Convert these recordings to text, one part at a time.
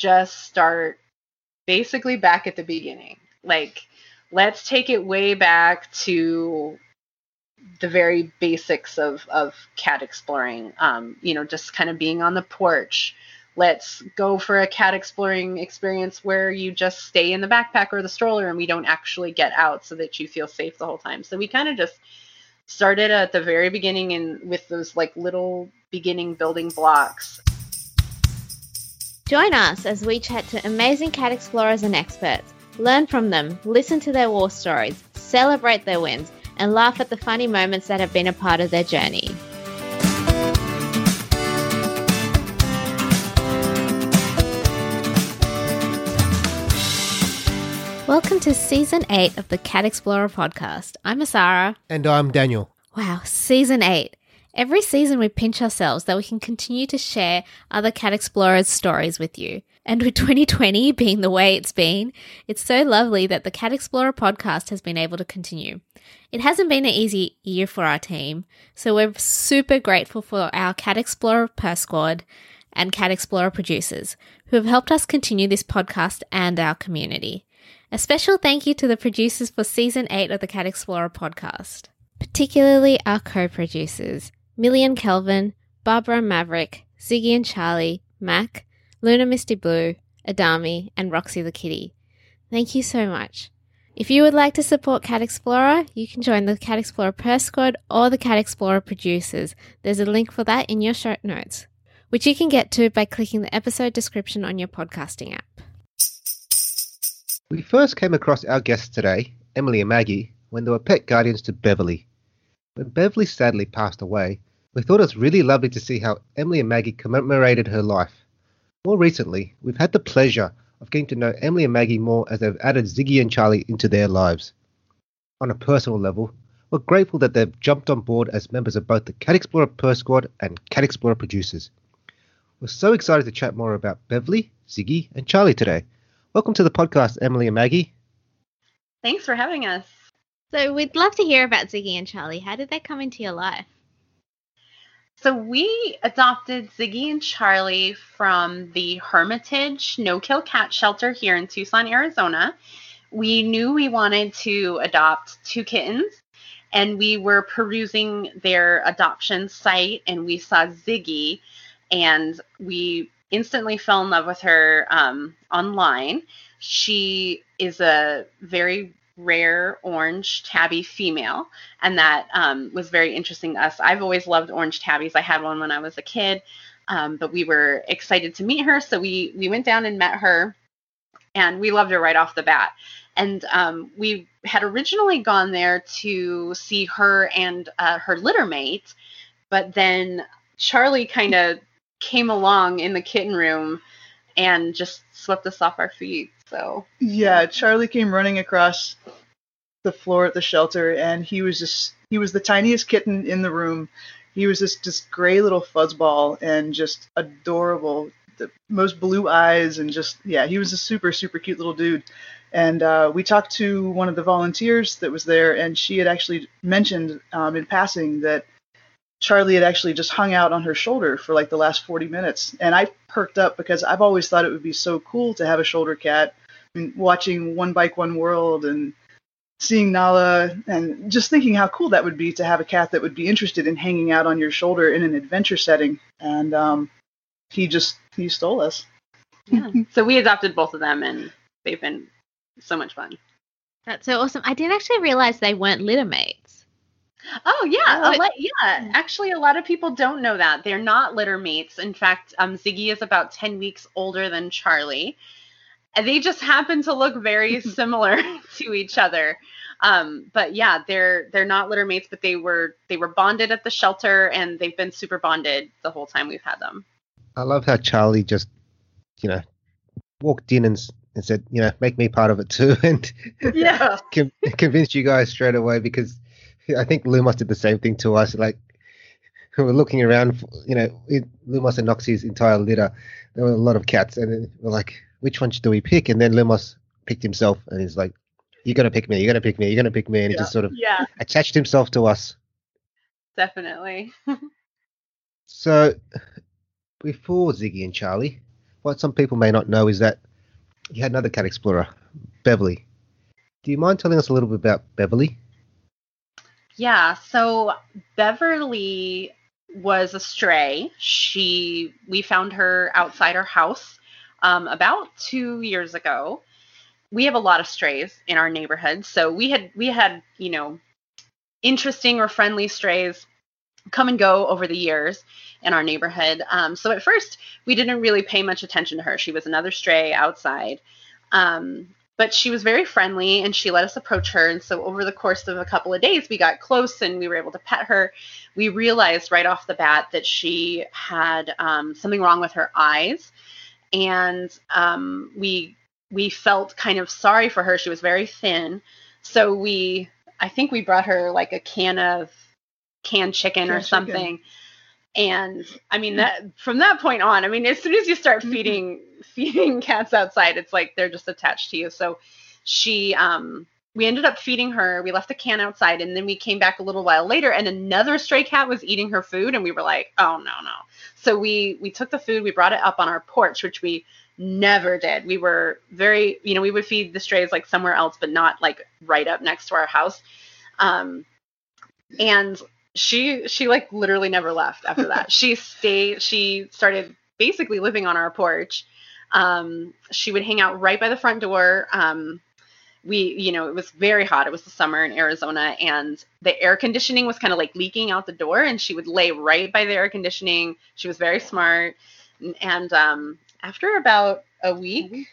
just start basically back at the beginning. Like, let's take it way back to the very basics of cat exploring. Just kind of being on the porch. Let's go for a cat exploring experience where you just stay in the backpack or the stroller and we don't actually get out so that you feel safe the whole time. So we kind of just started at the very beginning and with those like little beginning building blocks. Join us as we chat to amazing cat explorers and experts, learn from them, listen to their war stories, celebrate their wins, and laugh at the funny moments that have been a part of their journey. Welcome to Season 8 of the Cat Explorer podcast. I'm Asara. And I'm Daniel. Wow, Season 8. Every season we pinch ourselves that we can continue to share other Cat Explorers' stories with you. And with 2020 being the way it's been, it's so lovely that the Cat Explorer podcast has been able to continue. It hasn't been an easy year for our team, so we're super grateful for our Cat Explorer Purse Squad and Cat Explorer producers who have helped us continue this podcast and our community. A special thank you to the producers for Season 8 of the Cat Explorer podcast, particularly our co-producers, Millie and Kelvin, Barbara and Maverick, Ziggy and Charlie, Mac, Luna Misty Blue, Adami, and Roxy the Kitty. Thank you so much. If you would like to support Cat Explorer, you can join the Cat Explorer Purse Squad or the Cat Explorer producers. There's a link for that in your show notes, which you can get to by clicking the episode description on your podcasting app. We first came across our guests today, Emily and Maggie, when they were pet guardians to Beverly. When Beverly sadly passed away, we thought it was really lovely to see how Emily and Maggie commemorated her life. More recently, we've had the pleasure of getting to know Emily and Maggie more as they've added Ziggy and Charlie into their lives. On a personal level, we're grateful that they've jumped on board as members of both the Cat Explorer Purse Squad and Cat Explorer producers. We're so excited to chat more about Beverly, Ziggy, and Charlie today. Welcome to the podcast, Emily and Maggie. Thanks for having us. So we'd love to hear about Ziggy and Charlie. How did they come into your life? So we adopted Ziggy and Charlie from the Hermitage No-Kill Cat Shelter here in Tucson, Arizona. We knew we wanted to adopt 2 kittens, and we were perusing their adoption site, and we saw Ziggy, and we instantly fell in love with her online. She is a very rare orange tabby female, and that was very interesting to us. I've always loved orange tabbies. I had one when I was a kid, but we were excited to meet her, so we went down and met her, and we loved her right off the bat. And we had originally gone there to see her and her litter mate, but then Charlie kind of came along in the kitten room and just swept us off our feet. So yeah, Charlie came running across the floor at the shelter, and he was the tiniest kitten in the room. He was this just gray little fuzzball and just adorable, the most blue eyes, and he was a super, super cute little dude. And we talked to one of the volunteers that was there, and she had actually mentioned in passing that Charlie had actually just hung out on her shoulder for like the last 40 minutes. And I perked up because I've always thought it would be so cool to have a shoulder cat. I mean, watching One Bike, One World and seeing Nala and just thinking how cool that would be to have a cat that would be interested in hanging out on your shoulder in an adventure setting. And he stole us. Yeah. So we adopted both of them, and they've been so much fun. That's so awesome. I didn't actually realize they weren't litter mates. Oh, yeah. Actually, a lot of people don't know that. They're not litter mates. In fact, Ziggy is about 10 weeks older than Charlie. And they just happen to look very similar to each other. But yeah, they're not litter mates, but they were bonded at the shelter, and they've been super bonded the whole time we've had them. I love how Charlie just, walked in and said, make me part of it too. And yeah, convinced you guys straight away, because I think Lumos did the same thing to us. Like, we were looking around, Lumos and Noxie's entire litter. There were a lot of cats, and we're like, which one do we pick? And then Lumos picked himself, and he's like, you're going to pick me, you're going to pick me, you're going to pick me. And he just sort of attached himself to us. Definitely. So, before Ziggy and Charlie, what some people may not know is that you had another cat explorer, Beverly. Do you mind telling us a little bit about Beverly? Yeah, so Beverly was a stray. We found her outside our house about 2 years ago. We have a lot of strays in our neighborhood, so we had interesting or friendly strays come and go over the years in our neighborhood. So at first we didn't really pay much attention to her. She was another stray outside. But she was very friendly and she let us approach her. And so over the course of a couple of days, we got close and we were able to pet her. We realized right off the bat that she had something wrong with her eyes. And we felt kind of sorry for her. She was very thin. So I think we brought her like a canned chicken or something. And I mean, that from that point on, I mean, as soon as you start feeding cats outside, it's like they're just attached to you. So we ended up feeding her. We left the can outside, and then we came back a little while later, and another stray cat was eating her food, and we were like, oh no. So we took the food, we brought it up on our porch, which we never did. We were very, we would feed the strays like somewhere else, but not like right up next to our house. And she like literally never left after that. She started basically living on our porch. She would hang out right by the front door. It was very hot. It was the summer in Arizona, and the air conditioning was kind of like leaking out the door, and she would lay right by the air conditioning. She was very smart. And after about a week,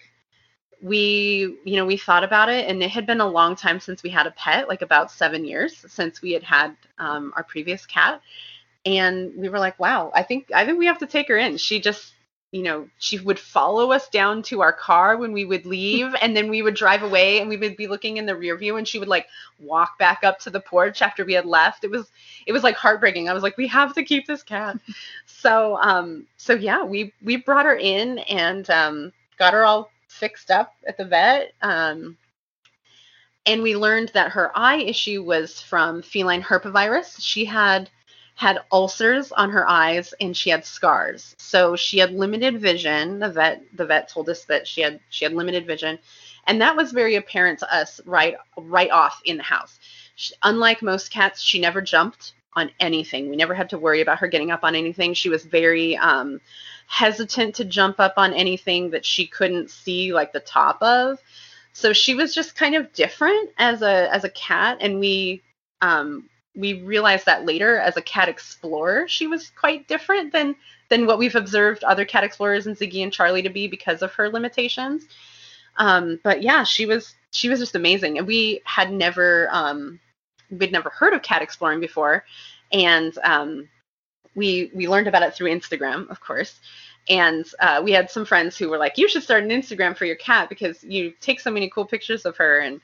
we thought about it, and it had been a long time since we had a pet, like about 7 years since we had our previous cat. And we were like, wow, I think we have to take her in. She just, she would follow us down to our car when we would leave, and then we would drive away and we would be looking in the rear view, and she would like walk back up to the porch after we had left. It was like heartbreaking. I was like, we have to keep this cat. So yeah, we brought her in and got her all fixed up at the vet. And we learned that her eye issue was from feline herpesvirus. She had ulcers on her eyes and she had scars. So she had limited vision. The vet told us that she had limited vision. And that was very apparent to us right off in the house. Unlike most cats, she never jumped on anything. We never had to worry about her getting up on anything. She was very hesitant to jump up on anything that she couldn't see like the top of. So she was just kind of different as a cat, and we realized that later as a cat explorer, she was quite different than what we've observed other cat explorers and Ziggy and Charlie to be because of her limitations. But yeah, she was just amazing, and we had never we'd never heard of cat exploring before, and we learned about it through Instagram, of course. And we had some friends who were like, you should start an Instagram for your cat because you take so many cool pictures of her. And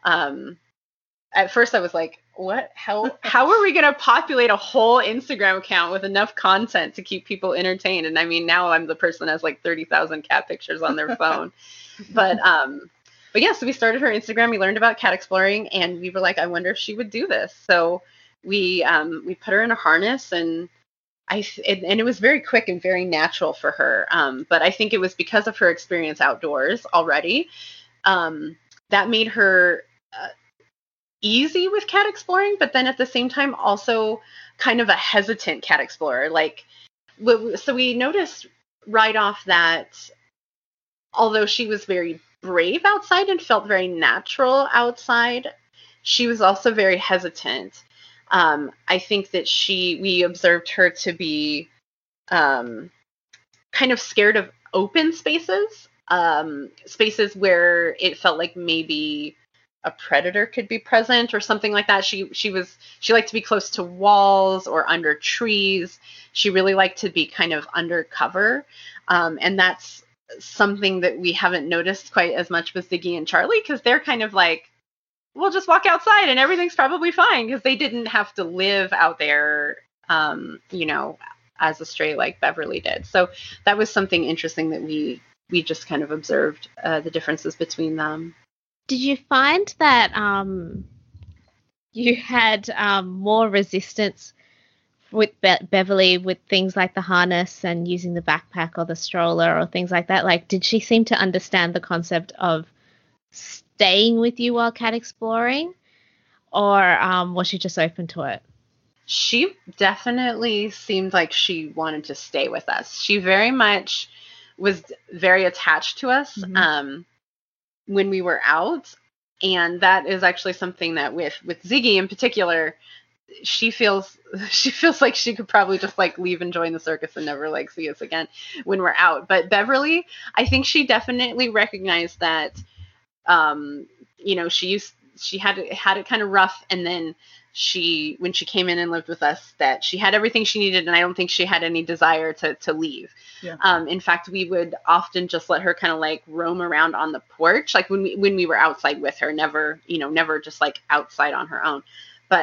at first I was like, what? How are we going to populate a whole Instagram account with enough content to keep people entertained? And I mean, now I'm the person that has like 30,000 cat pictures on their phone. But yeah, so we started her Instagram. We learned about cat exploring, and we were like, I wonder if she would do this. So we put her in a harness, and it was very quick and very natural for her. But I think it was because of her experience outdoors already. That made her easy with cat exploring, but then at the same time also kind of a hesitant cat explorer. So we noticed right off that although she was very brave outside and felt very natural outside, she was also very hesitant. I think that we observed her to be kind of scared of open spaces, spaces where it felt like maybe a predator could be present or something like that. She liked to be close to walls or under trees. She really liked to be kind of undercover. And that's something that we haven't noticed quite as much with Ziggy and Charlie, because they're kind of like, we'll just walk outside and everything's probably fine, because they didn't have to live out there, as a stray like Beverly did. So that was something interesting that we just kind of observed, the differences between them. Did you find that you had more resistance with Beverly with things like the harness and using the backpack or the stroller or things like that? Like, did she seem to understand the concept of staying with you while cat exploring, or was she just open to it? She definitely seemed like she wanted to stay with us. She very much was very attached to us when we were out. And that is actually something that with Ziggy in particular, she feels like she could probably just like leave and join the circus and never like see us again when we're out. But Beverly, I think she definitely recognized that, she had it kind of rough, and then when she came in and lived with us, that she had everything she needed, and I don't think she had any desire to leave. Yeah. In fact, we would often just let her kind of like roam around on the porch, like when we were outside with her, never just like outside on her own. But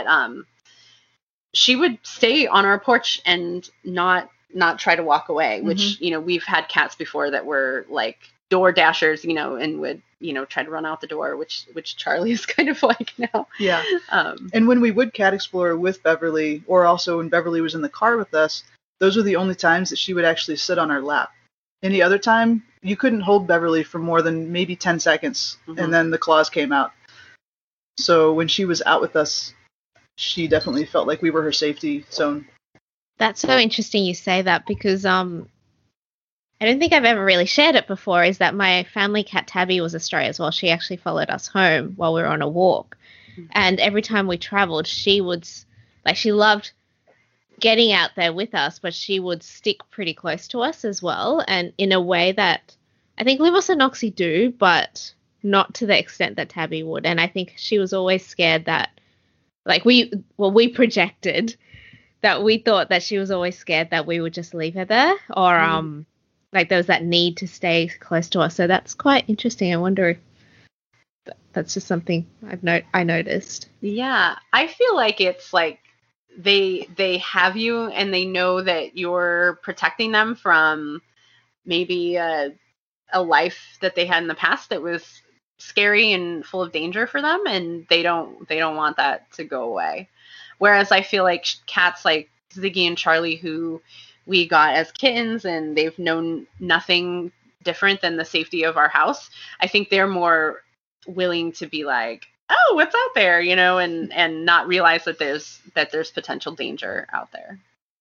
she would stay on our porch and not try to walk away, which, we've had cats before that were like door dashers, and would, try to run out the door, which Charlie is kind of like now. Yeah. And when we would cat explore with Beverly, or also when Beverly was in the car with us, those were the only times that she would actually sit on our lap. Any other time, you couldn't hold Beverly for more than maybe 10 seconds, and then the claws came out. So when she was out with us, she definitely felt like we were her safety zone. That's so interesting you say that, because I don't think I've ever really shared it before, is that my family cat Tabby was a stray as well. She actually followed us home while we were on a walk. And every time we traveled, she loved getting out there with us, but she would stick pretty close to us as well. And in a way that I think Libos and Noxie do, but not to the extent that Tabby would. And I think she was always scared that, like, we projected that we thought that she was always scared that we would just leave her there, or like there was that need to stay close to us. So that's quite interesting. I wonder if that's just something I noticed. Yeah, I feel like it's like they have you and they know that you're protecting them from maybe a life that they had in the past that was scary and full of danger for them, and they don't want that to go away. Whereas I feel like cats like Ziggy and Charlie, who we got as kittens and they've known nothing different than the safety of our house, I think they're more willing to be like, oh, what's out there, and not realize that there's potential danger out there.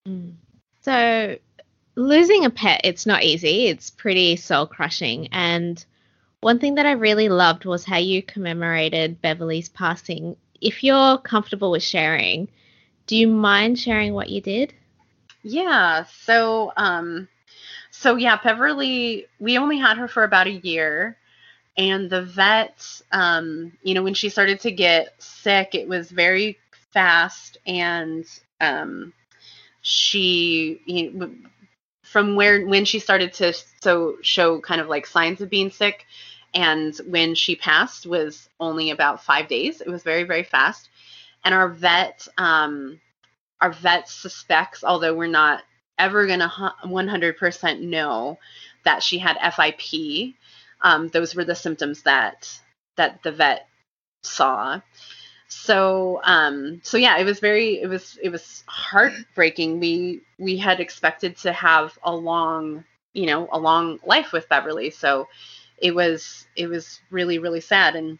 So losing a pet, it's not easy. It's pretty soul crushing. And one thing that I really loved was how you commemorated Beverly's passing. If you're comfortable with sharing, do you mind sharing what you did? Yeah. So Beverly, we only had her for about a year. And the vet, when she started to get sick, it was very fast. And she, when she started to show kind of like signs of being sick, and when she passed was only about 5 days. It was very, very fast. And our vet suspects, although we're not ever going to 100% know, that she had FIP. Those were the symptoms that the vet saw. So yeah, it was heartbreaking. We had expected to have a long life with Beverly. So it was really, really sad. And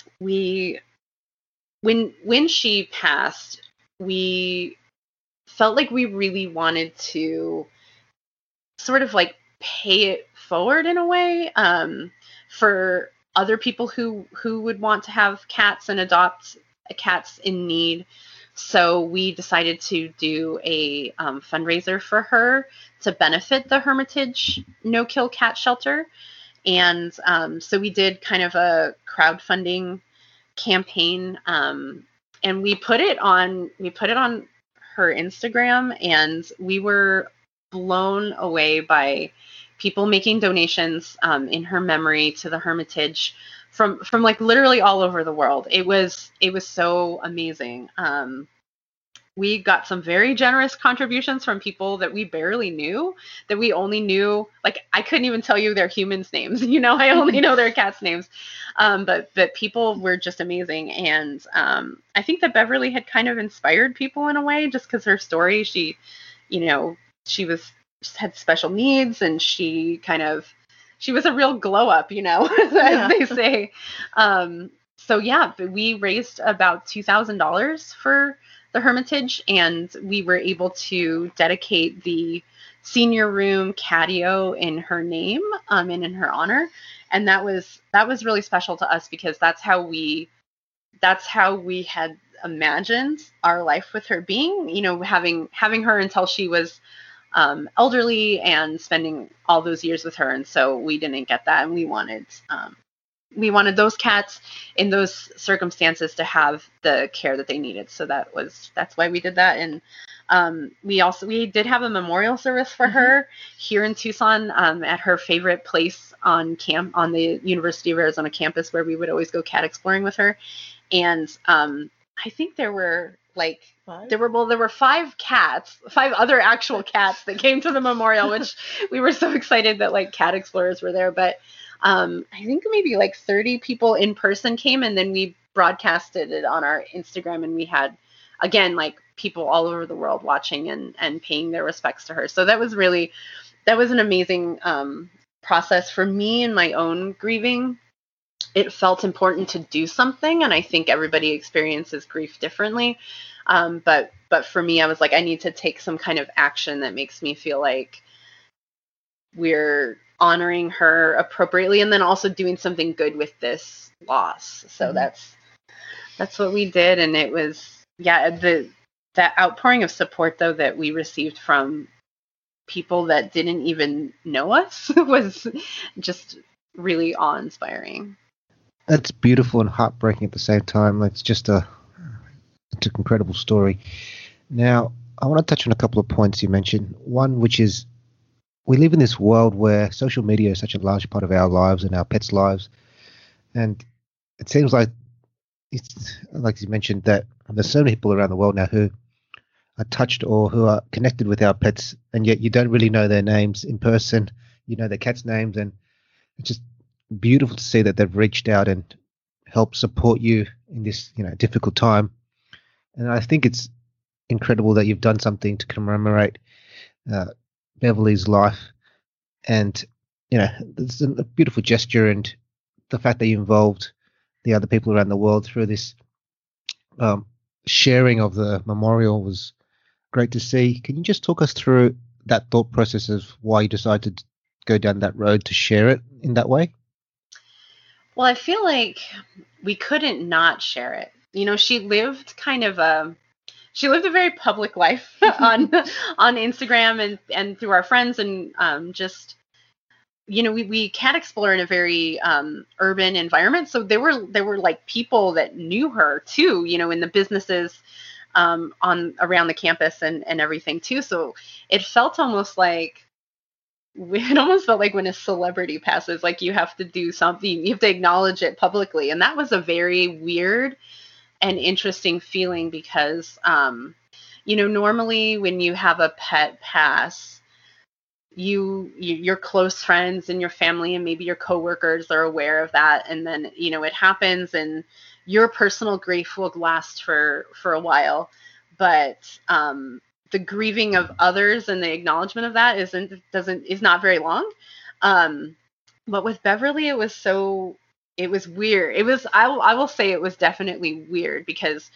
when she passed, we felt like we really wanted to sort of like pay it forward in a way, for other people who would want to have cats and adopt cats in need. So we decided to do a fundraiser for her to benefit the Hermitage No-Kill Cat Shelter. And so we did kind of a crowdfunding campaign, and we put it on her Instagram, and we were blown away by people making donations in her memory to the Hermitage from like literally all over the world. It was so amazing. we got some very generous contributions from people that we barely knew, that we only knew, like, I couldn't even tell you their humans' names, I only know their cats' names. But people were just amazing. And I think that Beverly had kind of inspired people in a way, just because her story, she had special needs, and she was a real glow up, as they say. So yeah, we raised about $2,000 for the Hermitage, and we were able to dedicate the senior room catio in her name, and in her honor. And that was really special to us, because that's how we had imagined our life with her being, having her until she was elderly, and spending all those years with her. And so we didn't get that, and we wanted those cats in those circumstances to have the care that they needed. So that's why we did that. And we did have a memorial service for her here in Tucson, at her favorite place on the University of Arizona campus, where we would always go cat exploring with her. And I think there were there were 5 other actual cats that came to the memorial, which we were so excited that cat explorers were there. But I think maybe 30 people in person came, and then we broadcasted it on our Instagram, and we had, again, people all over the world watching and paying their respects to her. So that was an amazing process for me in my own grieving. It felt important to do something, and I think everybody experiences grief differently. But for me, I was I need to take some kind of action that makes me feel like we're honoring her appropriately, and then also doing something good with this loss. So that's what we did. And it was, that outpouring of support, though, that we received from people that didn't even know us was just really awe-inspiring. That's beautiful and heartbreaking at the same time. It's just it's an incredible story. Now, I want to touch on a couple of points you mentioned. One, which is, we live in this world where social media is such a large part of our lives and our pets' lives. And it seems like you mentioned, that there's so many people around the world now who are touched or who are connected with our pets, and yet you don't really know their names in person. You know their cats' names, and it's just beautiful to see that they've reached out and helped support you in this, difficult time. And I think it's incredible that you've done something to commemorate Beverly's life, and it's a beautiful gesture, and the fact that you involved the other people around the world through this sharing of the memorial was great to see. Can you just talk us through that thought process of why you decided to go down that road to share it in that way? Well, I feel like we couldn't not share it. She lived a very public life on Instagram and through our friends, and we cat explore in a very urban environment. So there were people that knew her too, in the businesses around the campus and everything too. So it almost felt like when a celebrity passes, you have to do something, you have to acknowledge it publicly. And that was a very weird and interesting feeling, because normally when you have a pet pass, your close friends and your family and maybe your coworkers are aware of that, and then it happens, and your personal grief will last for a while, but the grieving of others and the acknowledgement of that is not very long. But with Beverly, it was weird. I will say it was definitely weird, because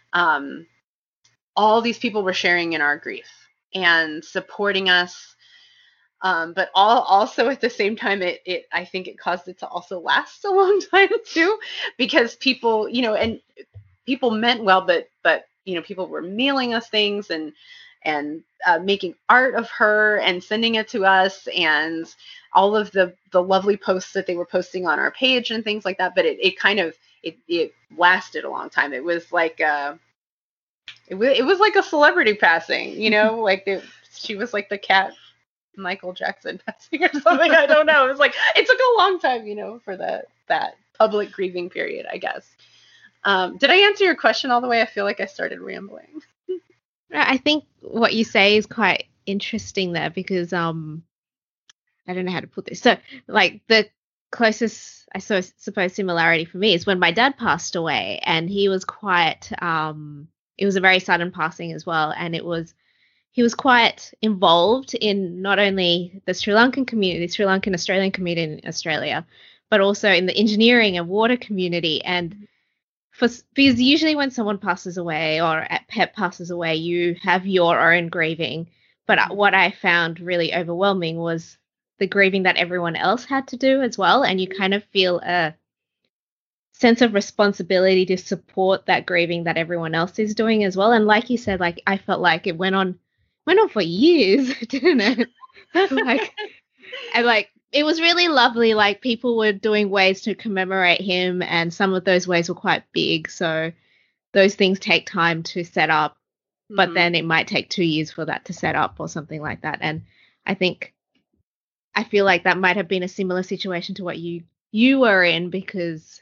all these people were sharing in our grief and supporting us. But also at the same time, I think it caused it to also last a long time too, because people, and people meant well, but people were mailing us things and making art of her and sending it to us, and all of the lovely posts that they were posting on our page and things like that. But it lasted a long time. It was like it was like a celebrity passing, she was like the cat Michael Jackson passing or something. I don't know. It took a long time, for that public grieving period, I guess. Did I answer your question all the way? I feel like I started rambling. I think what you say is quite interesting there because I don't know how to put this. So, like the closest, I suppose, similarity for me is when my dad passed away, and he was quite. It was a very sudden passing as well, and he was quite involved in not only the Sri Lankan community, the Sri Lankan Australian community in Australia, but also in the engineering and water community. And because usually when someone passes away or a pet passes away, you have your own grieving. But what I found really overwhelming was the grieving that everyone else had to do as well. And you kind of feel a sense of responsibility to support that grieving that everyone else is doing as well. And like you said, like I felt like it went on for years, didn't it? like and like it was really lovely. Like people were doing ways to commemorate him, and some of those ways were quite big. So those things take time to set up, but then it might take 2 years for that to set up or something like that. And I feel like that might have been a similar situation to what you were in, because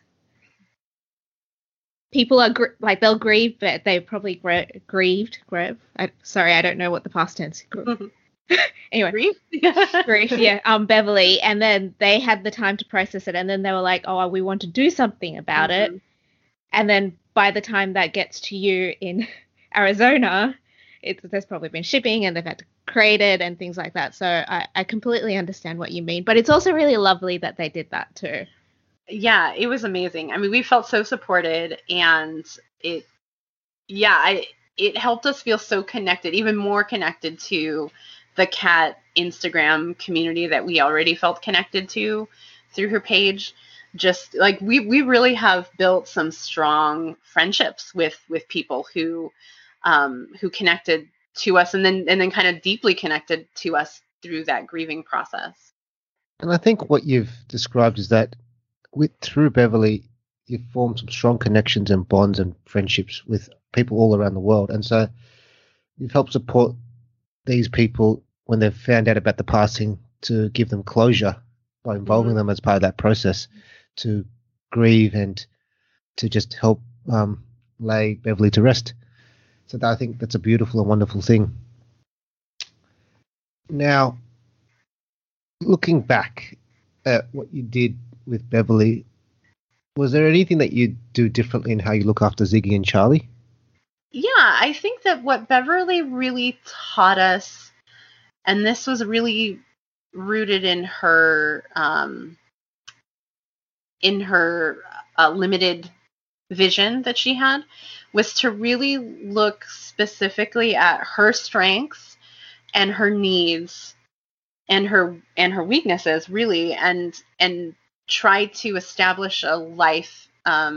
people are like they'll grieve, but they probably grieved. Sorry, I don't know what the past tense. Anyway, grief, yeah. Beverly, and then they had the time to process it, and then they were like, "Oh, we want to do something about it." And then by the time that gets to you in Arizona, there's probably been shipping, and they've had to create it and things like that. So I completely understand what you mean, but it's also really lovely that they did that too. Yeah, it was amazing. I mean, we felt so supported, and it helped us feel so connected, even more connected to the cat Instagram community that we already felt connected to through her page. Just like we really have built some strong friendships with people who connected to us, and then kind of deeply connected to us through that grieving process. And I think what you've described is that through Beverly, you've formed some strong connections and bonds and friendships with people all around the world. And so you've helped support these people when they've found out about the passing, to give them closure by involving them as part of that process, to grieve and to just help lay Beverly to rest. So I think that's a beautiful and wonderful thing. Now, looking back at what you did with Beverly, was there anything that you do differently in how you look after Ziggy and Charlie? Yeah, I think that what Beverly really taught us, and this was really rooted in her limited vision that she had, was to really look specifically at her strengths and her needs and her weaknesses, really, and try to establish a life,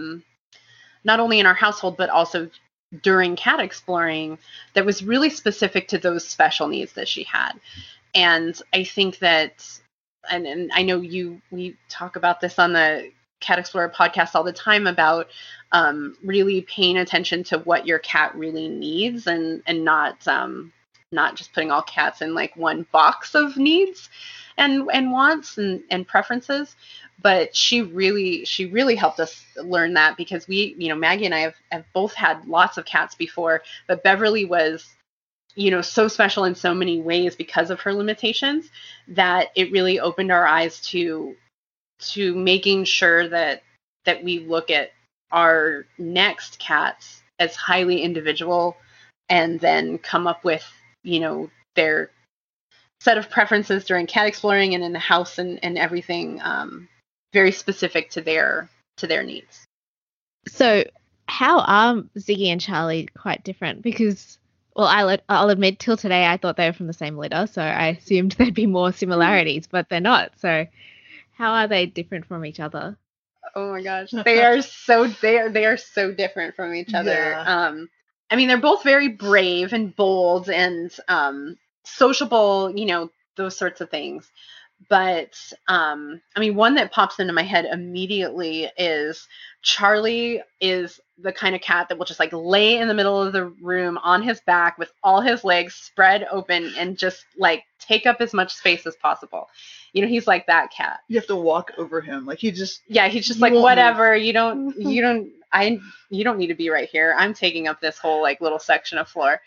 not only in our household but also during cat exploring, that was really specific to those special needs that she had. And I think that, and I know we talk about this on the Cat Explorer podcast all the time, about really paying attention to what your cat really needs, and not just putting all cats in like one box of needs and wants and preferences. But she really helped us learn that, because we, Maggie and I have both had lots of cats before, but Beverly was, so special in so many ways because of her limitations, that it really opened our eyes to making sure that we look at our next cats as highly individual, and then come up with, their set of preferences during cat exploring and in the house and everything, very specific to their needs. So how are Ziggy and Charlie quite different? Because, well, I'll admit, till today I thought they were from the same litter, so I assumed there'd be more similarities, but they're not. So how are they different from each other? Oh my gosh, they are so different from each other. Yeah. I mean, they're both very brave and bold and sociable, those sorts of things. But I mean, one that pops into my head immediately is Charlie is the kind of cat that will just like lay in the middle of the room on his back with all his legs spread open and just like take up as much space as possible. He's like that cat. You have to walk over him. Like he's just like, whatever. You don't need to be right here. I'm taking up this whole like little section of floor.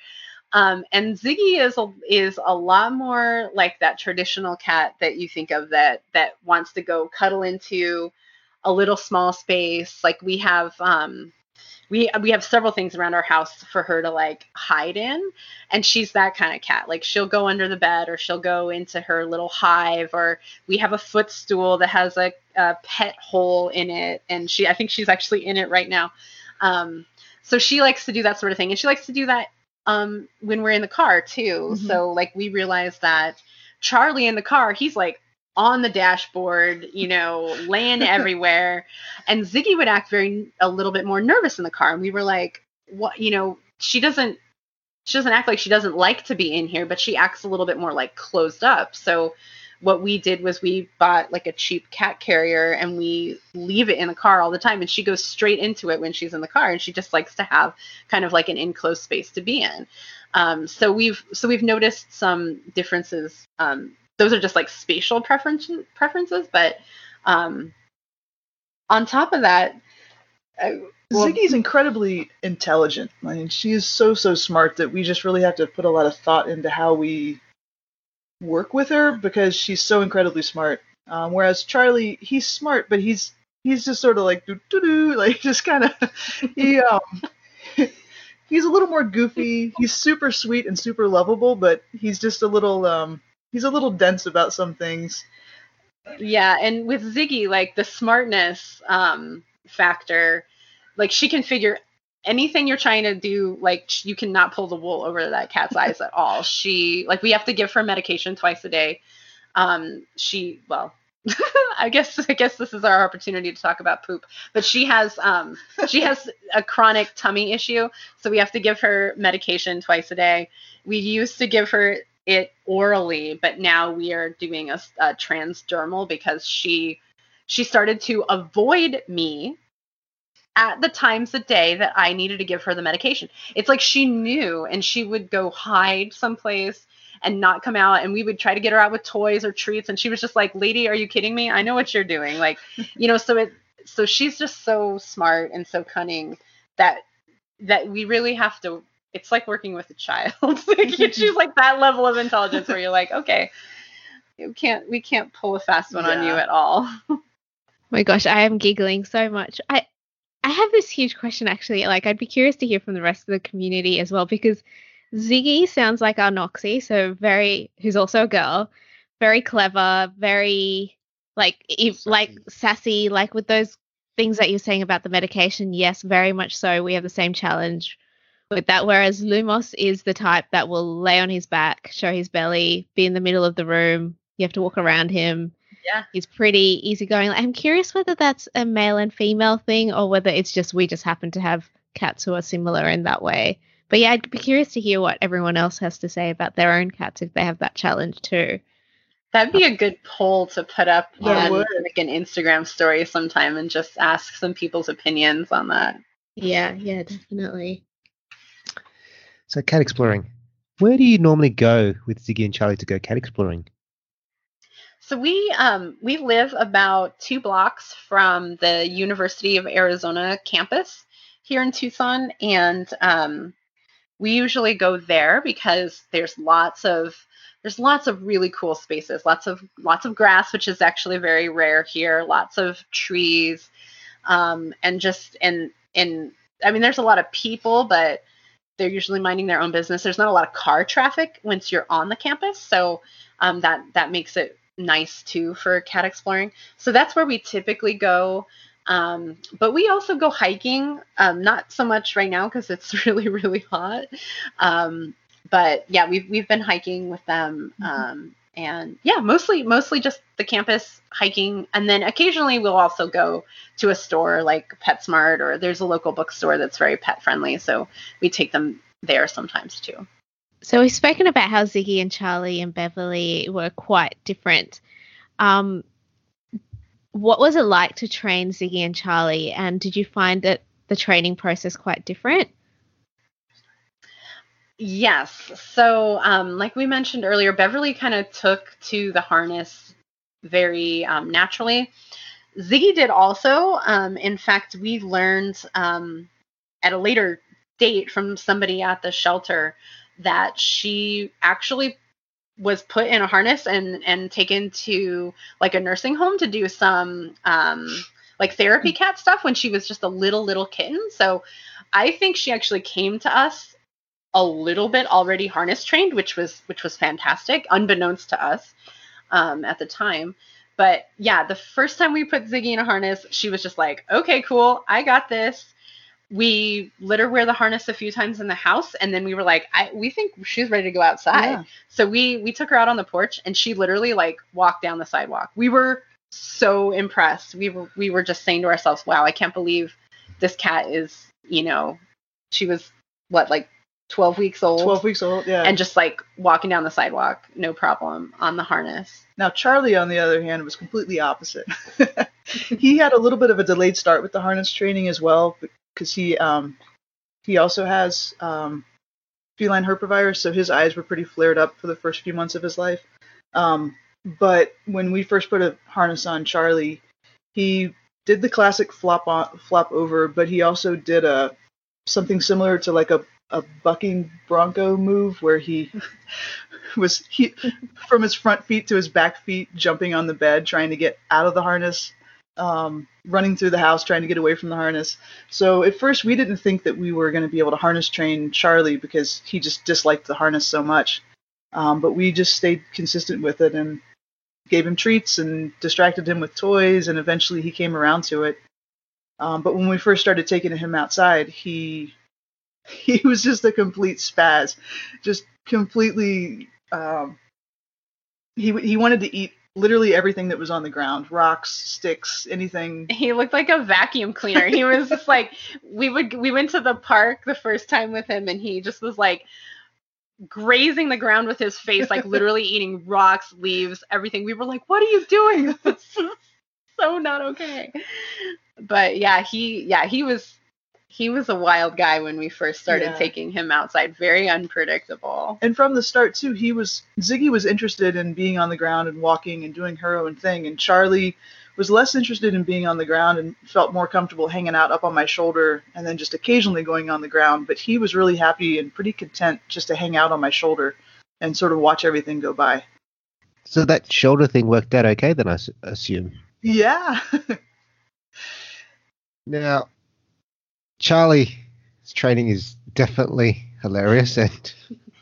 And Ziggy is a lot more like that traditional cat that you think of that wants to go cuddle into a little small space. Like we have we have several things around our house for her to like hide in, and she's that kind of cat. Like she'll go under the bed, or she'll go into her little hive, or we have a footstool that has a pet hole in it, and I think she's actually in it right now. So she likes to do that sort of thing, and she likes to do that when we're in the car too. Mhm. So like we realized that Charlie in the car, he's like on the dashboard, laying everywhere, and Ziggy would act a little bit more nervous in the car, and we were like, what, she doesn't act like she doesn't like to be in here, but she acts a little bit more like closed up. So what we did was we bought like a cheap cat carrier, and we leave it in the car all the time, and she goes straight into it when she's in the car, and she just likes to have kind of like an enclosed space to be in. So we've noticed some differences. Those are just like spatial preferences, but on top of that, Ziggy's incredibly intelligent. I mean, she is so smart that we just really have to put a lot of thought into how we work with her, because she's so incredibly smart. Whereas Charlie, he's smart, but he's just sort of like do like just kind of he's a little more goofy. He's super sweet and super lovable, but he's just a little dense about some things. Yeah, and with Ziggy, like the smartness factor, like she can figure anything you're trying to do, like you cannot pull the wool over that cat's eyes at all. We have to give her medication twice a day. I guess this is our opportunity to talk about poop, but she has a chronic tummy issue, so we have to give her medication twice a day. We used to give her it orally, but now we are doing a transdermal because she started to avoid me at the times of day that I needed to give her the medication. It's like she knew, and she would go hide someplace and not come out, and we would try to get her out with toys or treats, and she was just like, lady, are you kidding me? I know what you're doing. Like, so she's just so smart and so cunning that we really have to, it's like working with a child. She's like that level of intelligence where you're like, okay, we can't pull a fast one on you at all. My gosh, I am giggling so much. I have this huge question, actually. Like, I'd be curious to hear from the rest of the community as well, because Ziggy sounds like our Noxie, so who's also a girl, very clever, very sassy, like with those things that you're saying about the medication. Yes, very much so. We have the same challenge with that. Whereas Lumos is the type that will lay on his back, show his belly, be in the middle of the room. You have to walk around him. Yeah. He's pretty easygoing. I'm curious whether that's a male and female thing, or whether it's just we just happen to have cats who are similar in that way. But yeah, I'd be curious to hear what everyone else has to say about their own cats if they have that challenge too. That'd be a good poll to put up on would. like an Instagram story sometime, and just ask some people's opinions on that. Yeah, definitely. So cat exploring. Where do you normally go with Ziggy and Charlie to go cat exploring? So we live about 2 blocks from the University of Arizona campus here in Tucson, and we usually go there because there's lots of really cool spaces, lots of grass, which is actually very rare here, lots of trees, and I mean, there's a lot of people, but they're usually minding their own business. There's not a lot of car traffic once you're on the campus, so that makes it nice too for cat exploring. So that's where we typically go. But we also go hiking, not so much right now because it's really, really hot. But yeah, we've been hiking with them. And yeah, mostly just the campus hiking. And then occasionally we'll also go to a store like PetSmart, or there's a local bookstore that's very pet friendly. So we take them there sometimes too. So we've spoken about how Ziggy and Charlie and Beverly were quite different. What was it like to train Ziggy and Charlie, and did you find that the training process quite different? Yes. So like we mentioned earlier, Beverly kind of took to the harness very naturally. Ziggy did also. In fact, we learned at a later date from somebody at the shelter that she actually was put in a harness and taken to like a nursing home to do some like therapy cat stuff when she was just a little kitten. So I think she actually came to us a little bit already harness trained, which was fantastic, unbeknownst to us at the time. But yeah, the first time we put Ziggy in a harness, she was just like, okay, cool, I got this. We let her wear the harness a few times in the house, and then we were like, we think she's ready to go outside. Yeah. So we took her out on the porch, and she literally like walked down the sidewalk. We were so impressed. We were just saying to ourselves, wow, I can't believe this cat is, you know, she was what, like 12 weeks old? 12 weeks old, yeah. And just like walking down the sidewalk, no problem, on the harness. Now, Charlie, on the other hand, was completely opposite. He had a little bit of a delayed start with the harness training as well, because he also has feline herpesvirus, so his eyes were pretty flared up for the first few months of his life. But when we first put a harness on Charlie, he did the classic flop over, but he also did something similar to like a bucking bronco move, where he was from his front feet to his back feet jumping on the bed trying to get out of the harness, running through the house trying to get away from the harness. So at first we didn't think that we were going to be able to harness train Charlie because he just disliked the harness so much. But we just stayed consistent with it and gave him treats and distracted him with toys, and eventually he came around to it. But when we first started taking him outside, he was just a complete spaz, just completely. He wanted to eat literally everything that was on the ground, rocks, sticks, anything. He looked like a vacuum cleaner. He was just like, we went to the park the first time with him, and he just was like grazing the ground with his face, like literally eating rocks, leaves, everything. We were like, what are you doing? It's so not okay. But yeah, he was a wild guy when we first started taking him outside. Very unpredictable. And from the start too, Ziggy was interested in being on the ground and walking and doing her own thing, and Charlie was less interested in being on the ground and felt more comfortable hanging out up on my shoulder and then just occasionally going on the ground. But he was really happy and pretty content just to hang out on my shoulder and sort of watch everything go by. So that shoulder thing worked out okay then, I assume? Yeah. Now, Charlie's training is definitely hilarious and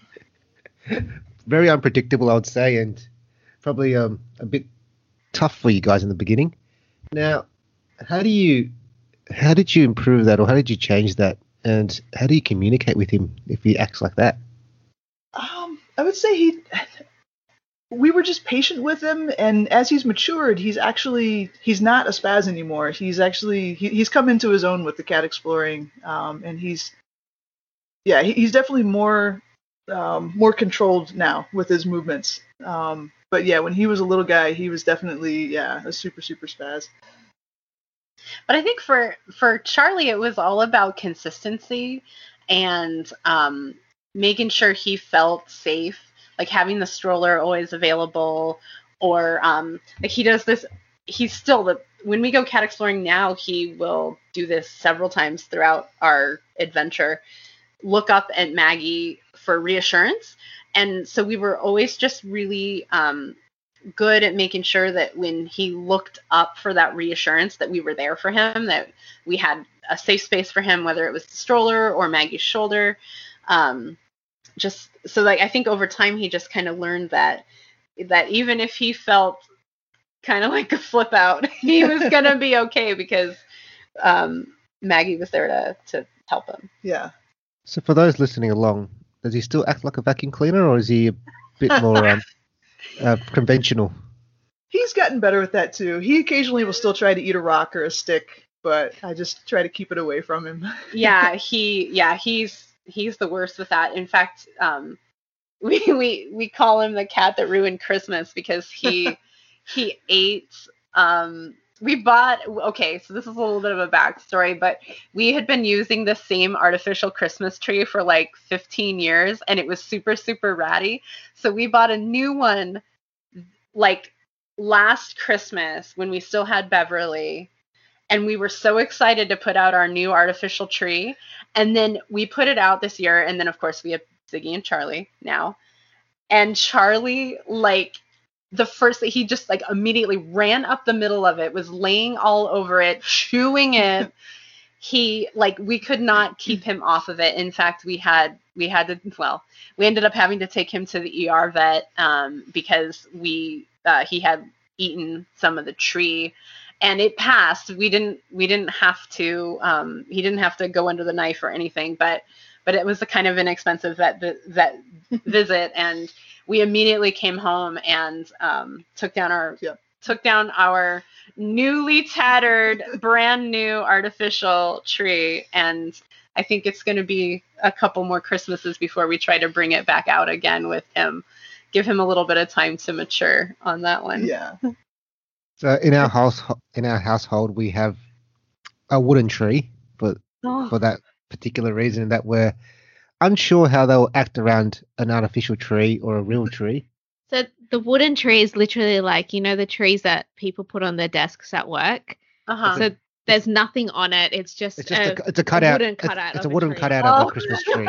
very unpredictable, I would say, and probably a bit tough for you guys in the beginning. Now, how did you improve that, or how did you change that, and how do you communicate with him if he acts like that? I would say we were just patient with him, and as he's matured, he's not a spaz anymore. He's come into his own with the cat exploring, and he's definitely more controlled now with his movements. But yeah, when he was a little guy, he was definitely a super spaz. But I think for Charlie, it was all about consistency and making sure he felt safe, like having the stroller always available, or like he does this. When we go cat exploring now, he will do this several times throughout our adventure. Look up at Maggie for reassurance. And so we were always just really good at making sure that when he looked up for that reassurance, that we were there for him, that we had a safe space for him, whether it was the stroller or Maggie's shoulder. Just so, like, I think over time he just kind of learned that even if he felt kind of like a flip out, he was gonna be okay because Maggie was there to help him. Yeah. So for those listening along, does he still act like a vacuum cleaner, or is he a bit more conventional? He's gotten better with that too. He occasionally will still try to eat a rock or a stick, but I just try to keep it away from him. He's the worst with that. In fact, we call him the cat that ruined Christmas because he ate. So this is a little bit of a backstory, but we had been using the same artificial Christmas tree for like 15 years, and it was super, super ratty. So we bought a new one like last Christmas when we still had Beverly, and we were so excited to put out our new artificial tree. And then we put it out this year, and then of course we had Ziggy and Charlie now. And Charlie, like, the first that he just like immediately ran up the middle of it, was laying all over it, chewing it. He, like, we could not keep him off of it. In fact, we ended up having to take him to the ER vet because he had eaten some of the tree, and it passed. We didn't have to he didn't have to go under the knife or anything, but it was a kind of inexpensive vet visit, and we immediately came home and took down our newly tattered, brand new artificial tree. And I think it's going to be a couple more Christmases before we try to bring it back out again with him. Give him a little bit of time to mature on that one. Yeah. So in our household, we have a wooden tree for that particular reason, that we're unsure how they'll act around an artificial tree or a real tree. So the wooden tree is literally like, you know, the trees that people put on their desks at work. So there's nothing on it. It's just a cutout. Wooden cutout. It's a wooden cutout of a Christmas tree.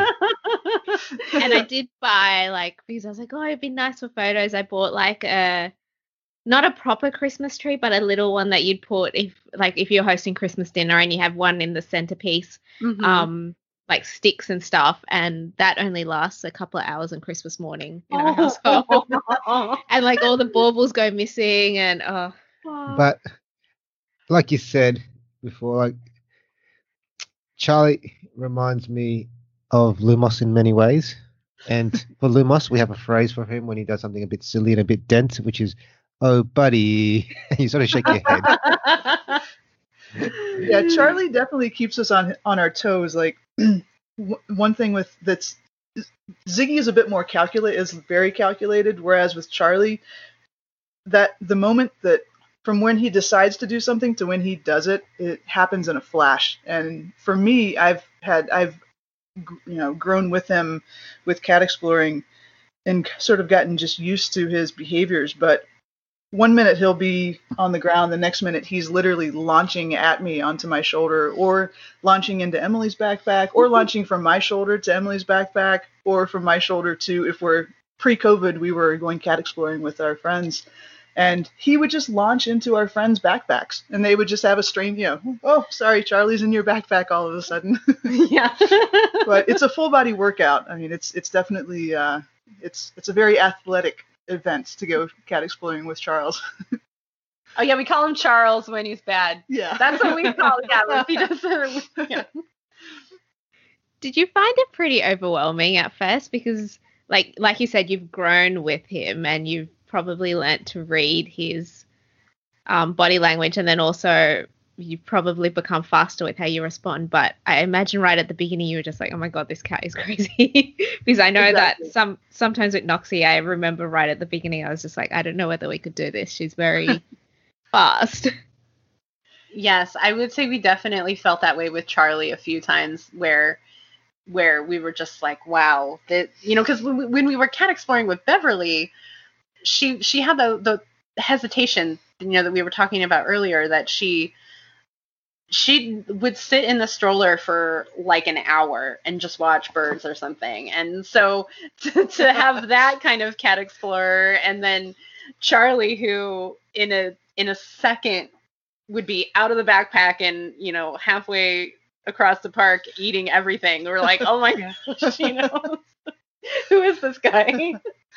And I did buy, like, because I was like, oh, it'd be nice for photos. I bought like not a proper Christmas tree, but a little one that you'd put if you're hosting Christmas dinner and you have one in the centerpiece, like sticks and stuff, and that only lasts a couple of hours on Christmas morning in our household. And like all the baubles go missing, and But like you said before, like, Charlie reminds me of Lumos in many ways. And for Lumos, we have a phrase for him when he does something a bit silly and a bit dense, which is, "Oh, buddy," and you sort of shake your head. Yeah, Charlie definitely keeps us on our toes. Like, one thing that's Ziggy is a bit more very calculated, whereas with Charlie, that the moment that from when he decides to do something to when he does it, it happens in a flash. And for me, I've grown with him with cat exploring and sort of gotten just used to his behaviors. But one minute he'll be on the ground, the next minute he's literally launching at me onto my shoulder, or launching into Emily's backpack, or launching from my shoulder to Emily's backpack, or from my shoulder to, if we're pre-COVID, we were going cat exploring with our friends, and he would just launch into our friends' backpacks, and they would just have a strange, oh, sorry, Charlie's in your backpack all of a sudden. Yeah. But it's a full body workout. I mean, it's definitely it's a very athletic event to go cat exploring with Charles. Oh yeah, we call him Charles when he's bad. Yeah, that's what we call him. Yeah, he doesn't. Yeah. Did you find it pretty overwhelming at first? Because like you said, you've grown with him and you've probably learnt to read his body language, and then also you've probably become faster with how you respond. But I imagine right at the beginning you were just like, oh my god, this cat is crazy. Because I know that sometimes with Noxie, I remember right at the beginning I was just like, I don't know whether we could do this. She's very fast. Yes, I would say we definitely felt that way with Charlie a few times, where we were just like, wow, that, because when we were cat exploring with Beverly, she had the hesitation, that we were talking about earlier, that she would sit in the stroller for like an hour and just watch birds or something. And so to have that kind of cat explorer, and then Charlie, who in a second would be out of the backpack and, halfway across the park eating everything. We're like, oh my gosh, who is this guy?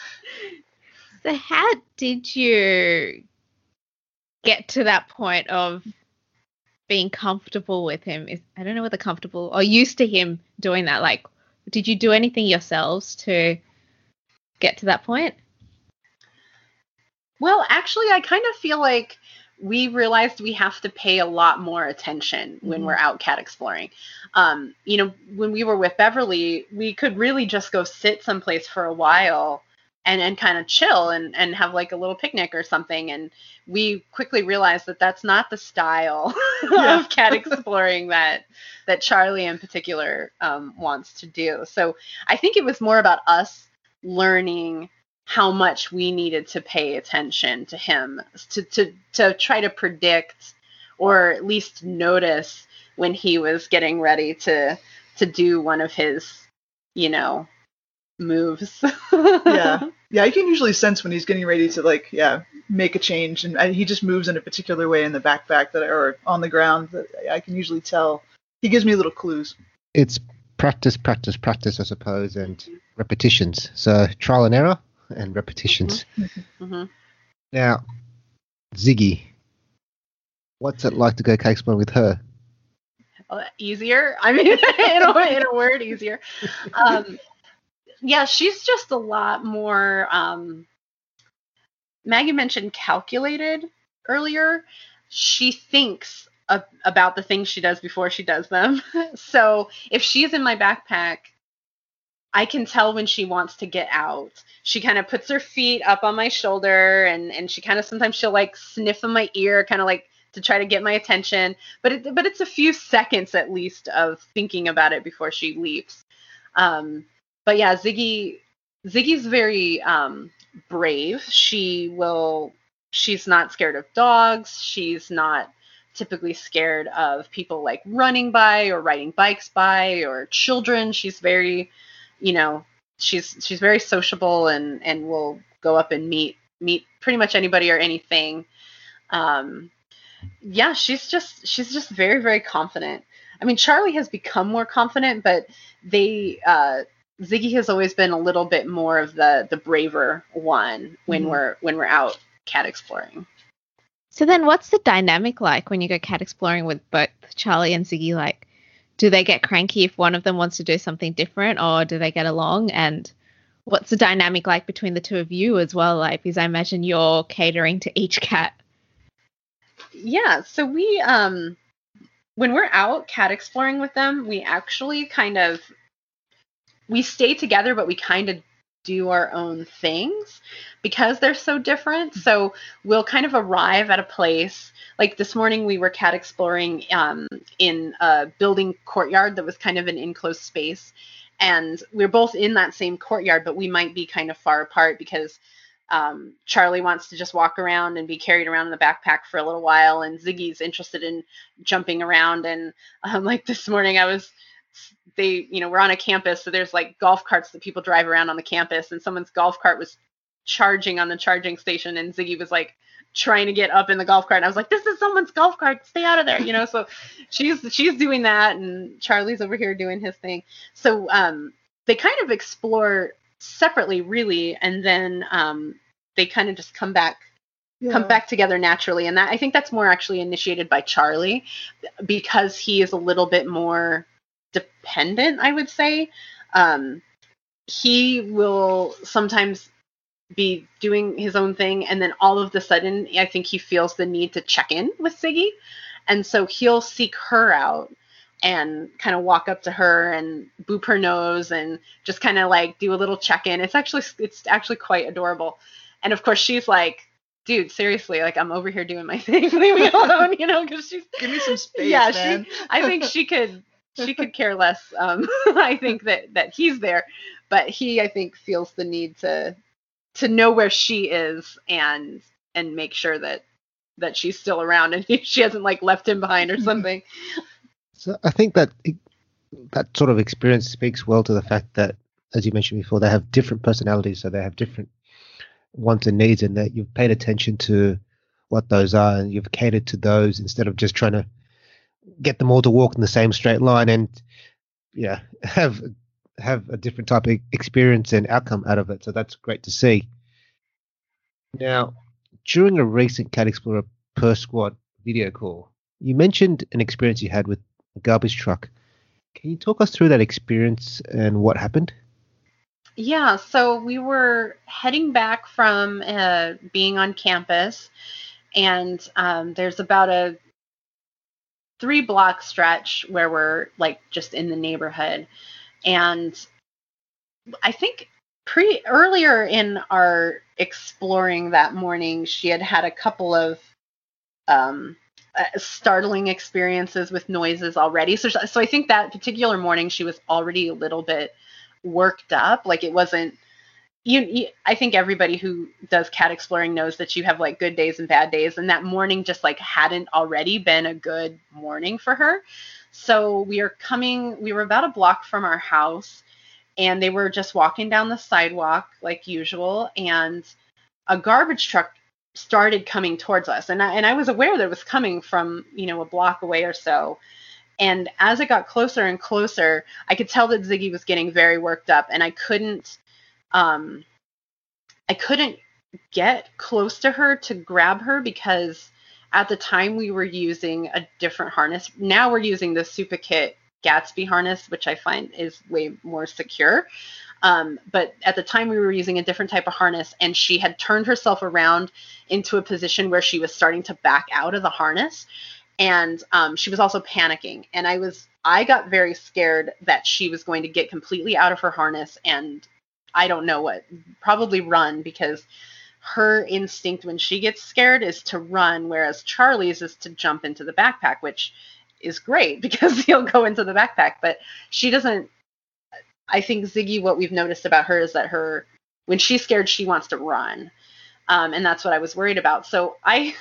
So how did you get to that point of being comfortable with him? I don't know whether comfortable or used to him doing that. Like, did you do anything yourselves to get to that point? Well, actually, I kind of feel like we realized we have to pay a lot more attention when we're out cat exploring. When we were with Beverly, we could really just go sit someplace for a while and kind of chill and have like a little picnic or something. And we quickly realized that that's not the style of cat exploring that Charlie in particular wants to do. So I think it was more about us learning how much we needed to pay attention to him, to try to predict or at least notice when he was getting ready to do one of his, moves. Yeah. Yeah, I can usually sense when he's getting ready to make a change, and he just moves in a particular way in the backpack or on the ground that I can usually tell. He gives me little clues. It's practice, practice, practice, I suppose, and repetitions. So trial and error and repetitions. Mm-hmm. Now, Ziggy, what's it like to go cake exploring with her? Easier. I mean, in a word, easier. Yeah, she's just a lot more. Maggie mentioned calculated earlier. She thinks about the things she does before she does them. So if she's in my backpack, I can tell when she wants to get out. She kind of puts her feet up on my shoulder, and she kind of sometimes she'll like sniff in my ear, kind of like to try to get my attention. But it's a few seconds at least of thinking about it before she leaves. But yeah, Ziggy's very brave. She's not scared of dogs. She's not typically scared of people like running by or riding bikes by or children. She's very, she's very sociable and will go up and meet pretty much anybody or anything. Yeah, she's just very, very confident. I mean, Charlie has become more confident, but Ziggy has always been a little bit more of the braver one when we're out cat exploring. So then what's the dynamic like when you go cat exploring with both Charlie and Ziggy? Like, do they get cranky if one of them wants to do something different, or do they get along? And what's the dynamic like between the two of you as well? Like, because I imagine you're catering to each cat. Yeah, so we when we're out cat exploring with them, we actually we stay together, but we kind of do our own things because they're so different. So we'll kind of arrive at a place. Like this morning, we were cat exploring in a building courtyard that was kind of an enclosed space. And we're both in that same courtyard, but we might be kind of far apart because Charlie wants to just walk around and be carried around in the backpack for a little while. And Ziggy's interested in jumping around. And like this morning, we're on a campus, so there's like golf carts that people drive around on the campus, and someone's golf cart was charging on the charging station, and Ziggy was like trying to get up in the golf cart, and I was like, this is someone's golf cart, stay out of there, so she's doing that, and Charlie's over here doing his thing. So they kind of explore separately, really, and then they kind of just come back together naturally. And that, I think that's more actually initiated by Charlie because he is a little bit more dependent, I would say. He will sometimes be doing his own thing, and then all of a sudden I think he feels the need to check in with Ziggy, and so he'll seek her out and kind of walk up to her and boop her nose and just kind of like do a little check-in. It's actually quite adorable. And of course she's like, dude, seriously, like I'm over here doing my thing, leave me alone, because she's, give me some space, man. I think she could care less. I think that he's there, but he, I think, feels the need to know where she is and make sure that she's still around and she hasn't like left him behind or something. So I think that that sort of experience speaks well to the fact that, as you mentioned before, they have different personalities, so they have different wants and needs, and that you've paid attention to what those are and you've catered to those instead of just trying to get them all to walk in the same straight line and have a different type of experience and outcome out of it. So that's great to see. Now, during a recent Cat Explorer Per Squad video call, you mentioned an experience you had with a garbage truck. Can you talk us through that experience and what happened? Yeah, so we were heading back from being on campus, and there's about a 3-block stretch where we're like just in the neighborhood. And I think earlier in our exploring that morning, she had a couple of startling experiences with noises already. So I think that particular morning she was already a little bit worked up. Like it wasn't, I think everybody who does cat exploring knows that you have like good days and bad days, and that morning just like hadn't already been a good morning for her. So we were about a block from our house, and they were just walking down the sidewalk like usual, and a garbage truck started coming towards us, and I was aware that it was coming from, you know, a block away or so. And as it got closer and closer, I could tell that Ziggy was getting very worked up, and I couldn't get close to her to grab her because at the time we were using a different harness. Now we're using the Supakit Gatsby harness, which I find is way more secure. But at the time we were using a different type of harness, and she had turned herself around into a position where she was starting to back out of the harness. And she was also panicking. And I got very scared that she was going to get completely out of her harness and I don't know what, probably run, because her instinct when she gets scared is to run, whereas Charlie's is to jump into the backpack, which is great because he'll go into the backpack. But she doesn't. I think Ziggy, what we've noticed about her is that when she's scared, she wants to run. And that's what I was worried about. So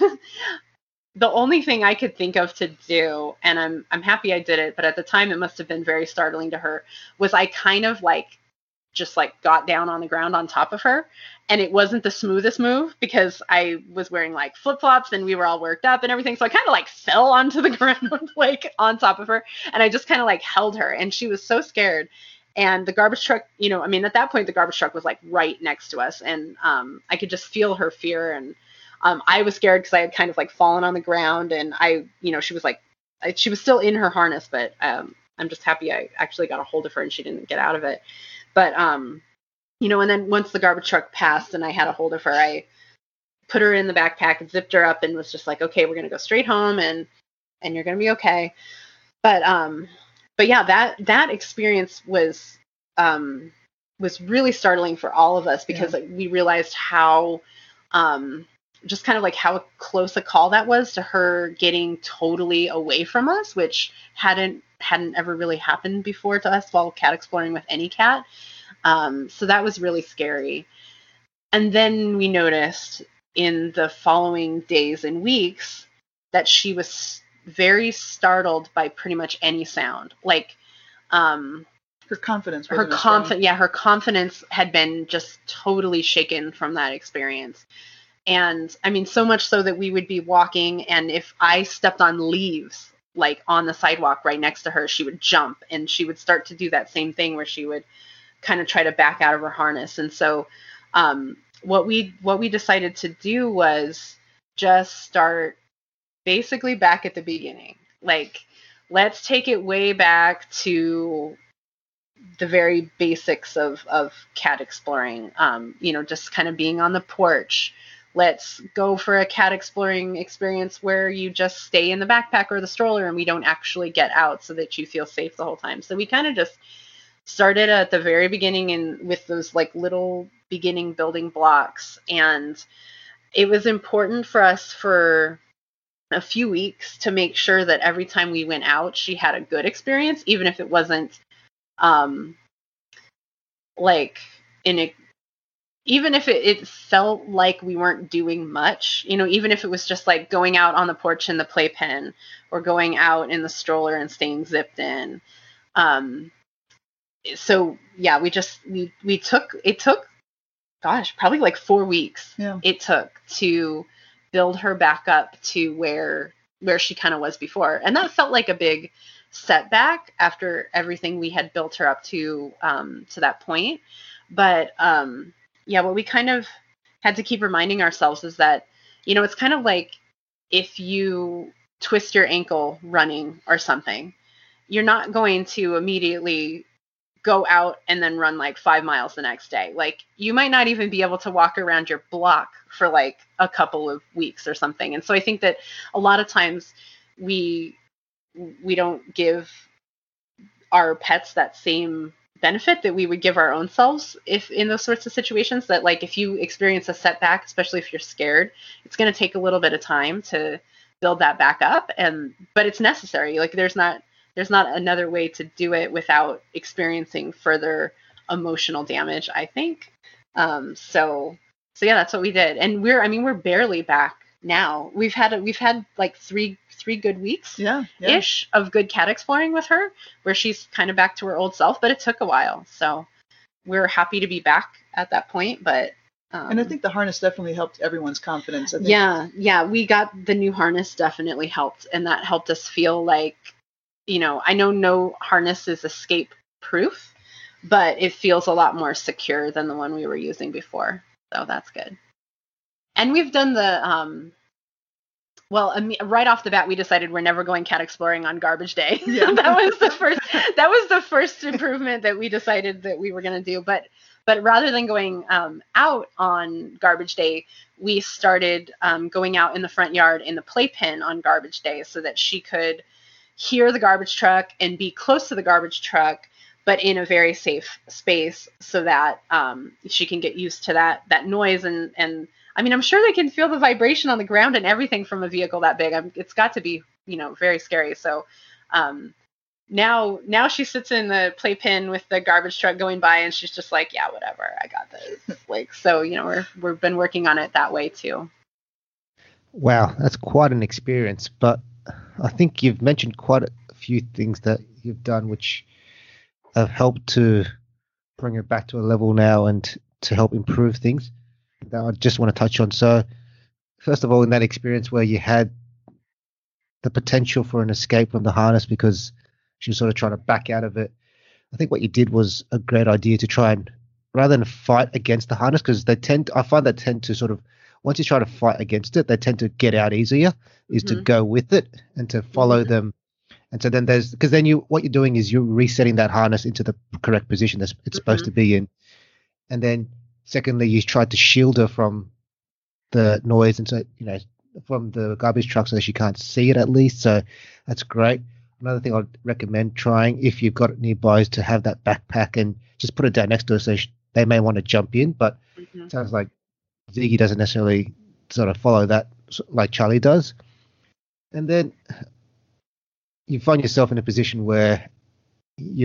the only thing I could think of to do, and I'm happy I did it, but at the time it must have been very startling to her, was I kind of just got down on the ground on top of her. And it wasn't the smoothest move because I was wearing flip-flops and we were all worked up and everything. So I kind of fell onto the ground on top of her. And I just kind of held her, and she was so scared. And the garbage truck, at that point, the garbage truck was right next to us. And I could just feel her fear. And I was scared because I had kind of fallen on the ground, and she was she was still in her harness, but I'm just happy I actually got a hold of her and she didn't get out of it. But, and then once the garbage truck passed and I had a hold of her, I put her in the backpack and zipped her up and was just okay, we're going to go straight home and you're going to be okay. But yeah, that experience was really startling for all of us because we realized how, just kind of how close a call that was to her getting totally away from us, which hadn't ever really happened before to us while cat exploring with any cat. So that was really scary. And then we noticed in the following days and weeks that she was very startled by pretty much any sound. Her confidence. Her confidence had been just totally shaken from that experience. And so much so that we would be walking, and if I stepped on leaves, on the sidewalk right next to her, she would jump, and she would start to do that same thing where she would kind of try to back out of her harness. And so what we decided to do was just start basically back at the beginning. Let's take it way back to the very basics of cat exploring, just kind of being on the porch. Let's go for a cat exploring experience where you just stay in the backpack or the stroller and we don't actually get out so that you feel safe the whole time. So we kind of just started at the very beginning and with those little beginning building blocks. And it was important for us for a few weeks to make sure that every time we went out, she had a good experience, even if it wasn't even if it felt like we weren't doing much, even if it was just going out on the porch in the playpen or going out in the stroller and staying zipped in. So yeah, we took, gosh, probably 4 weeks. Yeah. It took to build her back up to where she kind of was before. And that felt like a big setback after everything we had built her up to that point. But, yeah, what we kind of had to keep reminding ourselves is that, it's kind of like if you twist your ankle running or something, you're not going to immediately go out and then run 5 miles the next day. You might not even be able to walk around your block for a couple of weeks or something. And so I think that a lot of times we don't give our pets that same benefit that we would give our own selves if in those sorts of situations, that if you experience a setback, especially if you're scared, it's going to take a little bit of time to build that back up. But it's necessary. There's not another way to do it without experiencing further emotional damage, I think. So yeah, that's what we did. And we're barely back now. We've had three good weeks ish of good cat exploring with her, where she's kind of back to her old self, but it took a while. So we're happy to be back at that point. But and I think the harness definitely helped everyone's confidence. I think. Yeah, we got the new harness definitely helped, and that helped us feel like, I know no harness is escape proof, but it feels a lot more secure than the one we were using before. So that's good. And we've done the right off the bat, we decided we're never going cat exploring on garbage day. Yeah. That was the first improvement that we decided that we were going to do. But rather than going out on garbage day, we started going out in the front yard in the playpen on garbage day so that she could hear the garbage truck and be close to the garbage truck, but in a very safe space so that she can get used to that noise. And I mean, I'm sure they can feel the vibration on the ground and everything from a vehicle that big. It's got to be, very scary. So now she sits in the playpen with the garbage truck going by, and she's just like, yeah, whatever, I got this. Like, so, we've been working on it that way too. Wow, that's quite an experience. But I think you've mentioned quite a few things that you've done which have helped to bring it back to a level now and to help improve things that I just want to touch on. So, first of all, in that experience where you had the potential for an escape from the harness because she was sort of trying to back out of it, I think what you did was a great idea to try and, rather than fight against the harness, because I find they tend to sort of, once you try to fight against it, they tend to get out easier, is to go with it and to follow them. And so then what you're doing is you're resetting that harness into the correct position that it's supposed to be in. And then secondly, you tried to shield her from the noise and so, from the garbage truck so that she can't see it at least. So that's great. Another thing I'd recommend trying if you've got it nearby is to have that backpack and just put it down next to her so they may want to jump in. But it sounds like Ziggy doesn't necessarily sort of follow that like Charlie does. And then you find yourself in a position where you've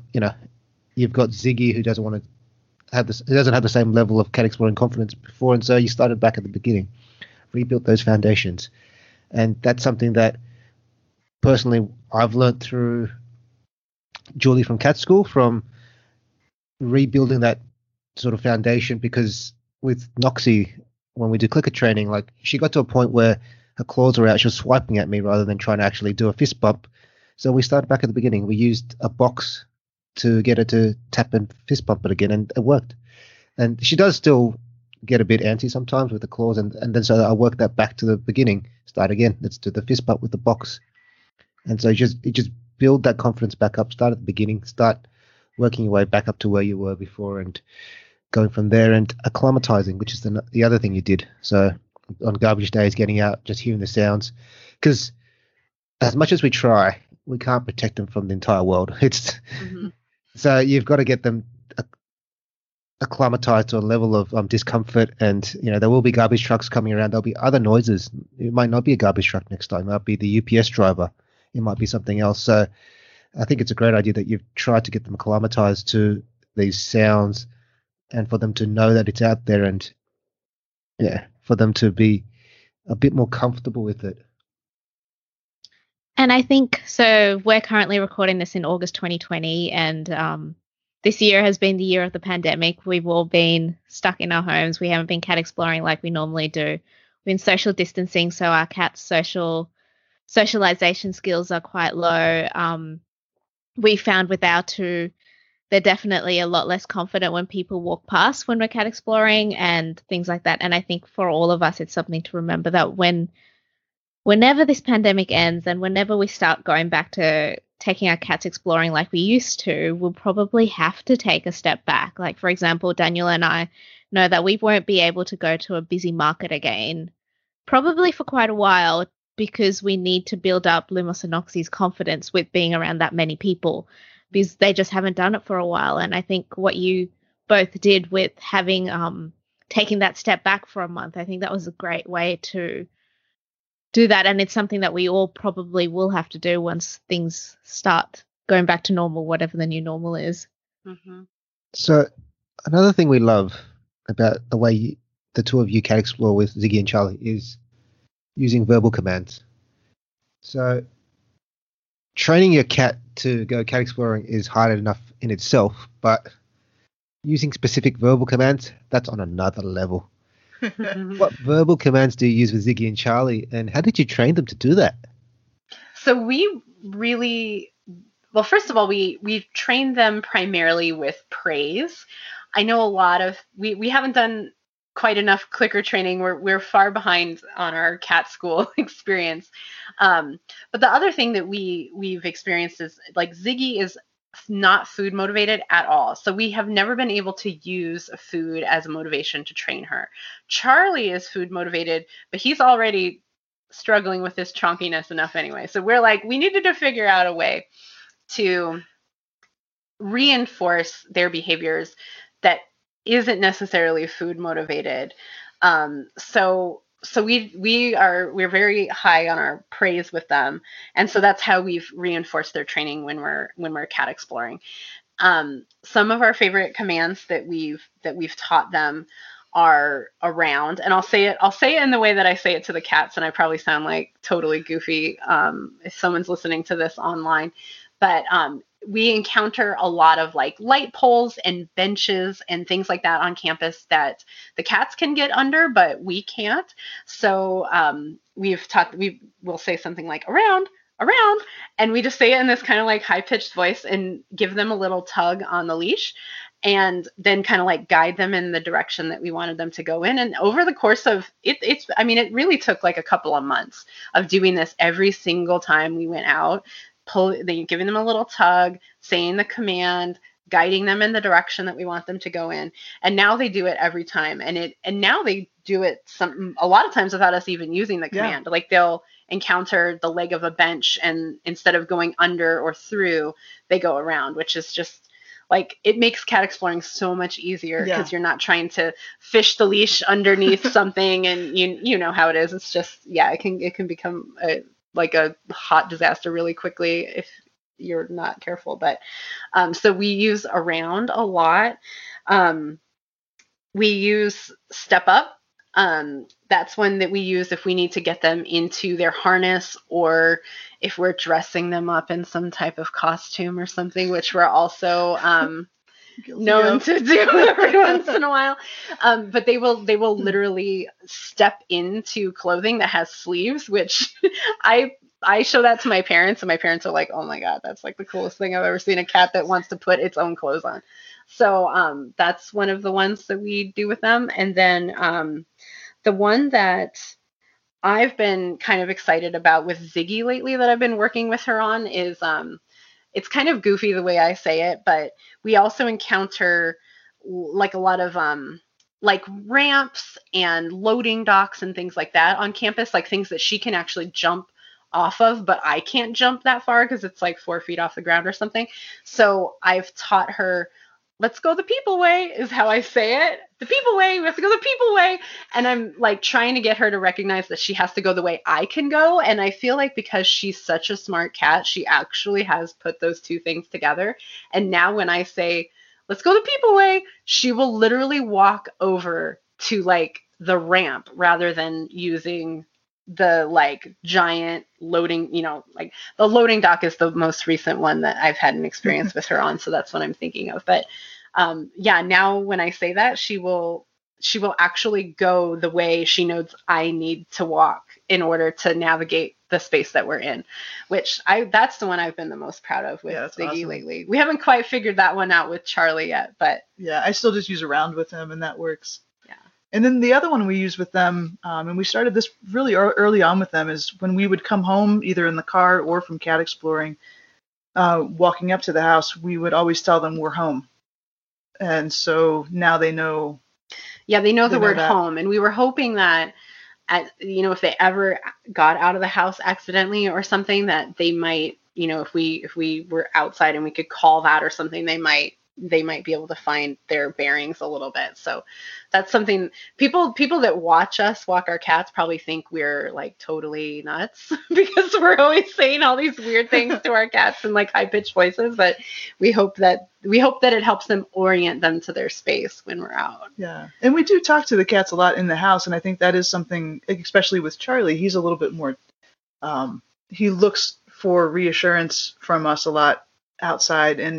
got Ziggy who doesn't want to have this, who doesn't have the same level of cat exploring confidence before, and so you started back at the beginning, rebuilt those foundations, and that's something that personally I've learned through Julie from Cat School, from rebuilding that sort of foundation, because with Noxie, when we did clicker training, like she got to a point where her claws were out, she was swiping at me rather than trying to actually do a fist bump. So we started back at the beginning. We used a box to get her to tap and fist bump it again, and it worked. And she does still get a bit antsy sometimes with the claws, and then so I worked that back to the beginning. Start again. Let's do the fist bump with the box. And so you just build that confidence back up. Start at the beginning. Start working your way back up to where you were before, and going from there, and acclimatizing, which is the other thing you did. So on garbage days, getting out, just hearing the sounds, because as much as we try, we can't protect them from the entire world. It's so you've got to get them acclimatized to a level of discomfort, and there will be garbage trucks coming around. There'll be other noises. It might not be a garbage truck next time. It might be the UPS driver. It might be something else. So I think it's a great idea that you've tried to get them acclimatized to these sounds, and for them to know that it's out there, and for them to be a bit more comfortable with it. And I think, so we're currently recording this in August 2020, and this year has been the year of the pandemic. We've all been stuck in our homes. We haven't been cat exploring like we normally do. We've been social distancing, so our cat's socialization skills are quite low. We found with our two, they're definitely a lot less confident when people walk past when we're cat exploring and things like that. And I think for all of us, it's something to remember that whenever this pandemic ends and whenever we start going back to taking our cats exploring like we used to, we'll probably have to take a step back. Like, for example, Daniel and I know that we won't be able to go to a busy market again, probably for quite a while, because we need to build up Lumos and Noxie's confidence with being around that many people, because they just haven't done it for a while. And I think what you both did with having taking that step back for a month, I think that was a great way to do that. And it's something that we all probably will have to do once things start going back to normal, whatever the new normal is. So another thing we love about the way the two of you cat explore with Ziggy and Charlie is using verbal commands. So training your cat to go cat exploring is hard enough in itself, but Using specific verbal commands, that's on another level. What verbal commands do you use with Ziggy and Charlie, and how did you train them to do that? So we really, well, first of all, we've trained them primarily with praise. I know a lot of, we haven't done quite enough clicker training. We're far behind on our cat school experience. But the other thing that we've experienced is like Ziggy is not food motivated at all. So we have never been able to use food as a motivation to train her. Charlie is food motivated, but he's already struggling with this chonkiness enough anyway. So we're like, we needed to figure out a way to reinforce their behaviors that isn't necessarily food motivated. So we're very high on our praise with them, and so that's how we've reinforced their training when we're cat exploring. Some of our favorite commands that we've taught them are around, and I'll say it in the way that I say it to the cats, and I probably sound like totally goofy if someone's listening to this online, but we encounter a lot of like light poles and benches and things like that on campus that the cats can get under, but we can't. So we will say something like around, and we just say it in this kind of like high pitched voice and give them a little tug on the leash and then kind of like guide them in the direction that we wanted them to go in. And over the course of it, it really took like a couple of months of doing this every single time we went out. Giving them a little tug, saying the command, guiding them in the direction that we want them to go in. And now they do it every time. And now they do it a lot of times without us even using the command. Like they'll encounter the leg of a bench and instead of going under or through, they go around, which is just like, it makes cat exploring so much easier because you're not trying to fish the leash underneath something. And you know how it is. It's just, it can become like a hot disaster really quickly if you're not careful. But so we use around a lot. We use step up. That's one that we use if we need to get them into their harness or if we're dressing them up in some type of costume or something, which we're also known to do every once in a while. But they will literally step into clothing that has sleeves, which I show that to my parents, and my parents are like, oh my God, that's like the coolest thing I've ever seen, a cat that wants to put its own clothes on. So that's one of the ones that we do with them. And then the one that I've been kind of excited about with Ziggy lately that I've been working with her on is it's kind of goofy the way I say it, but we also encounter like a lot of like ramps and loading docks and things like that on campus, like things that she can actually jump off of, but I can't jump that far because it's like 4 feet off the ground or something. So I've taught her, let's go the people way is how I say it. The people way, we have to go the people way. And I'm like trying to get her to recognize that she has to go the way I can go. And I feel like because she's such a smart cat, she actually has put those two things together. And now when I say, let's go the people way, she will literally walk over to like the ramp rather than using the like giant loading, like the loading dock is the most recent one that I've had an experience with her on. So that's what I'm thinking of. But now when I say that, she will actually go the way she knows I need to walk in order to navigate the space that we're in, which that's the one I've been the most proud of with Ziggy awesome. Lately. We haven't quite figured that one out with Charlie yet, but I still just use around with him and that works. And then the other one we use with them, and we started this really early on with them, is when we would come home either in the car or from cat exploring, walking up to the house, we would always tell them we're home. And so now they know. Yeah, they know the word home. And we were hoping that, if they ever got out of the house accidentally or something, that they might, if we were outside and we could call that or something, they might be able to find their bearings a little bit. So that's something people that watch us walk our cats probably think we're like totally nuts because we're always saying all these weird things to our cats in like high pitched voices. But we hope that it helps them orient them to their space when we're out. Yeah. And we do talk to the cats a lot in the house. And I think that is something, especially with Charlie, he's a little bit more, he looks for reassurance from us a lot outside, and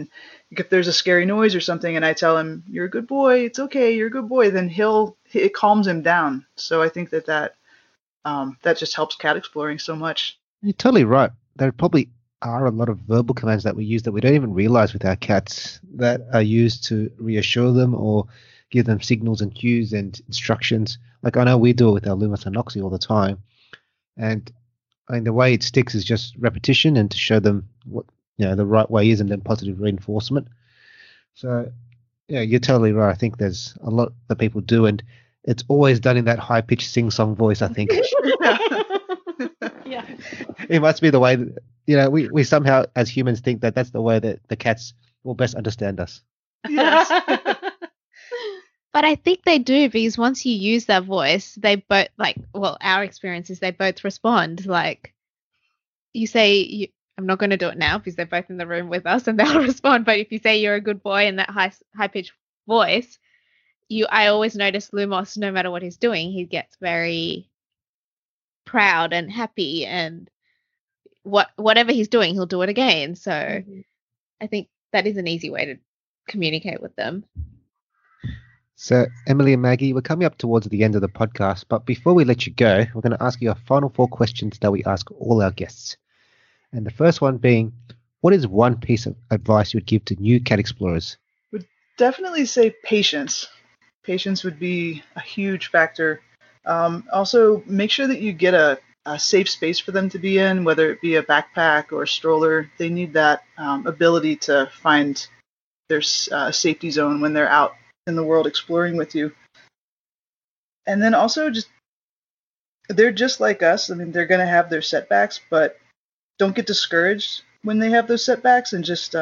if there's a scary noise or something and I tell him, you're a good boy, it's okay, you're a good boy, then it calms him down. So I think that just helps cat exploring so much. You're totally right. There probably are a lot of verbal commands that we use that we don't even realize with our cats that are used to reassure them or give them signals and cues and instructions. Like I know we do it with our Lumos and Noxie all the time. And I mean, the way it sticks is just repetition and to show them what the right way is and then positive reinforcement. So, yeah, you're totally right. I think there's a lot that people do, and it's always done in that high-pitched sing-song voice, I think. Yeah. It must be the way that, we somehow as humans think that that's the way that the cats will best understand us. Yes. But I think they do, because once you use that voice, they both, our experience is they both respond. Like, you say, I'm not going to do it now because they're both in the room with us and they'll respond. But if you say you're a good boy in that high-pitched voice, I always notice Lumos, no matter what he's doing, he gets very proud and happy, and whatever he's doing, he'll do it again. So I think that is an easy way to communicate with them. So, Emily and Maggie, we're coming up towards the end of the podcast, but before we let you go, we're going to ask you our final 4 questions that we ask all our guests. And the first one being, what is one piece of advice you would give to new cat explorers? Would definitely say patience. Patience would be a huge factor. Also, make sure that you get a safe space for them to be in, whether it be a backpack or a stroller. They need that ability to find their safety zone when they're out in the world exploring with you. And then also they're just like us. I mean, they're going to have their setbacks, but don't get discouraged when they have those setbacks, and just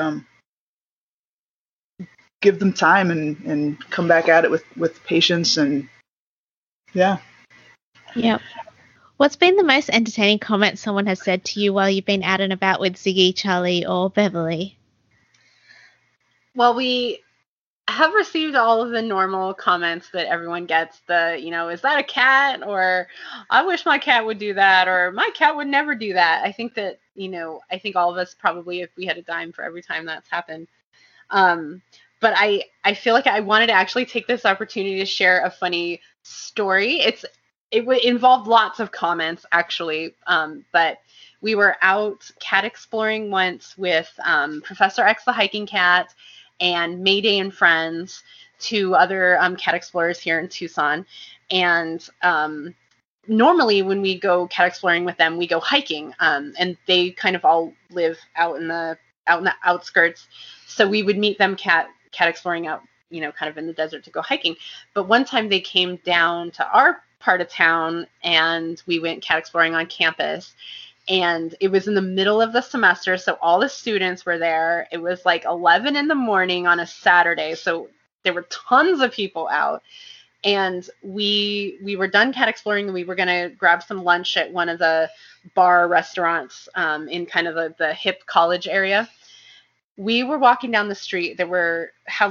give them time and come back at it with patience. And yeah. Yep. What's been the most entertaining comment someone has said to you while you've been out and about with Ziggy, Charlie, or Beverly? Well, we have received all of the normal comments that everyone gets. Is that a cat? Or I wish my cat would do that, or my cat would never do that. I think that, I think all of us probably, if we had a dime for every time that's happened. But I feel like I wanted to actually take this opportunity to share a funny story. It involved lots of comments, actually. But we were out cat exploring once with Professor X the hiking cat and Mayday and friends, 2 other cat explorers here in Tucson. And normally when we go cat exploring with them, we go hiking, and they kind of all live out in the outskirts. So we would meet them cat exploring out, kind of in the desert to go hiking. But one time they came down to our part of town and we went cat exploring on campus. And it was in the middle of the semester, so all the students were there. It was like 11 in the morning on a Saturday, so there were tons of people out. And we were done cat exploring, and we were going to grab some lunch at one of the bar restaurants in kind of the hip college area. We were walking down the street. There were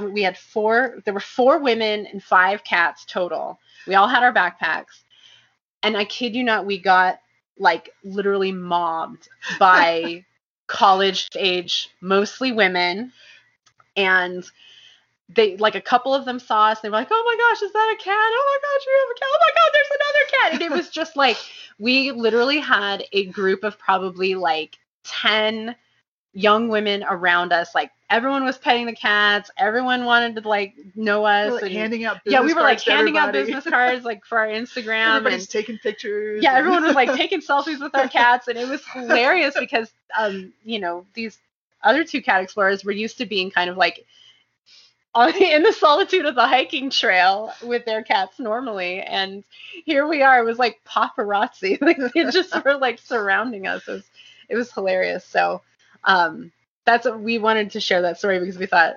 4 women and 5 cats total. We all had our backpacks. And I kid you not, we got literally mobbed by college age, mostly women. And they, a couple of them saw us. They were like, oh my gosh, is that a cat? Oh my gosh, we have a cat. Oh my God, there's another cat. And it was just we literally had a group of probably 10 young women around us. Everyone was petting the cats. Everyone wanted to know us. We're handing out business cards. Yeah, we were handing out business cards for our Instagram. Everybody's taking pictures. Yeah, everyone was taking selfies with our cats, and it was hilarious because these other 2 cat explorers were used to being kind of in the solitude of the hiking trail with their cats normally, and here we are. It was like paparazzi. They just were surrounding us. It was hilarious. So that's what we wanted to share, that story, because we thought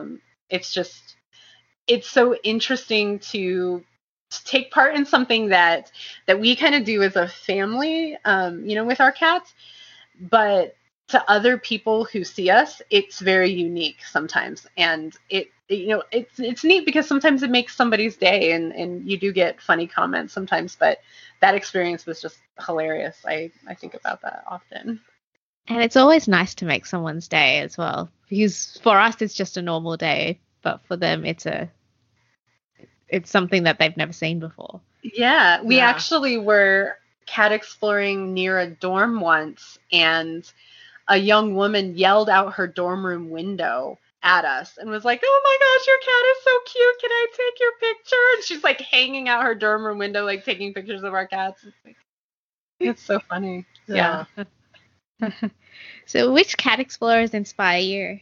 it's so interesting to take part in something that we kind of do as a family, with our cats, but to other people who see us, it's very unique sometimes. And it's neat because sometimes it makes somebody's day, and you do get funny comments sometimes, but that experience was just hilarious. I think about that often. And it's always nice to make someone's day as well, Because for us, it's just a normal day, but for them, it's something that they've never seen before. Yeah, we actually were cat exploring near a dorm once, and a young woman yelled out her dorm room window at us and was like, "Oh my gosh, your cat is so cute. Can I take your picture?" And she's like hanging out her dorm room window, like taking pictures of our cats. It's so funny. Yeah. So which cat explorers inspire you?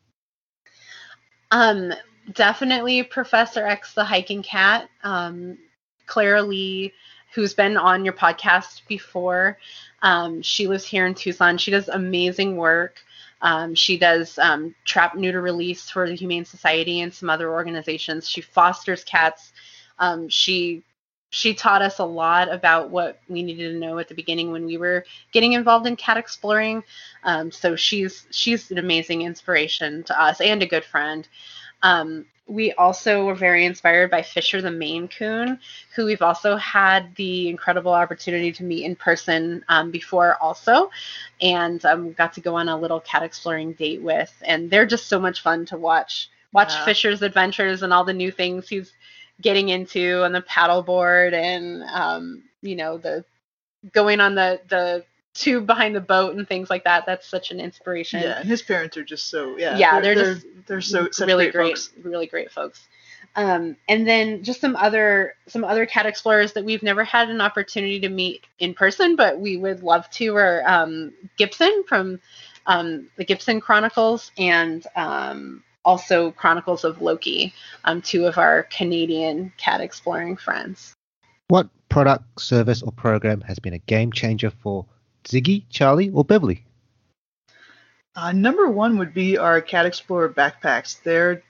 Definitely Professor X, the hiking cat. Clara Lee, who's been on your podcast before. She lives here in Tucson. She does amazing work. She does trap, neuter, release for the Humane Society and some other organizations. She fosters cats. She taught us a lot about what we needed to know at the beginning when we were getting involved in cat exploring. So she's an amazing inspiration to us and a good friend. We also were very inspired by Fisher the Maine Coon, who we've also had the incredible opportunity to meet in person before also, and got to go on a little cat exploring date with. And they're just so much fun to watch Fisher's adventures and all the new things he's getting into on the paddleboard, and the going on the tube behind the boat and things like that. That's such an inspiration. Yeah, and his parents are just so they're so really great folks. Really great folks. And then just some other cat explorers that we've never had an opportunity to meet in person, but we would love to, are Gibson from the Gibson Chronicles, and also Chronicles of Loki, two of our Canadian cat exploring friends. What product, service, or program has been a game changer for Ziggy, Charlie, or Beverly? Number one would be our Cat Explorer backpacks.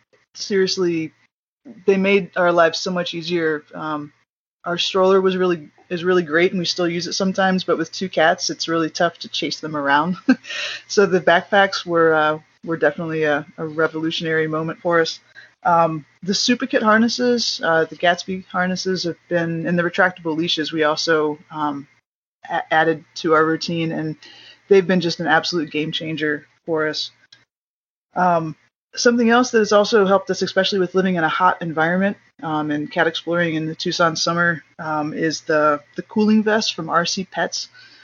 They made our lives so much easier. Our stroller is really great, and we still use it sometimes, but with two cats, it's really tough to chase them around. So the backpacks were definitely a revolutionary moment for us. The Supakit harnesses, the Gatsby harnesses have been, and the retractable leashes we also added to our routine, and they've been just an absolute game changer for us. Something else that has also helped us, especially with living in a hot environment and cat exploring in the Tucson summer, is the cooling vest from RC Pets.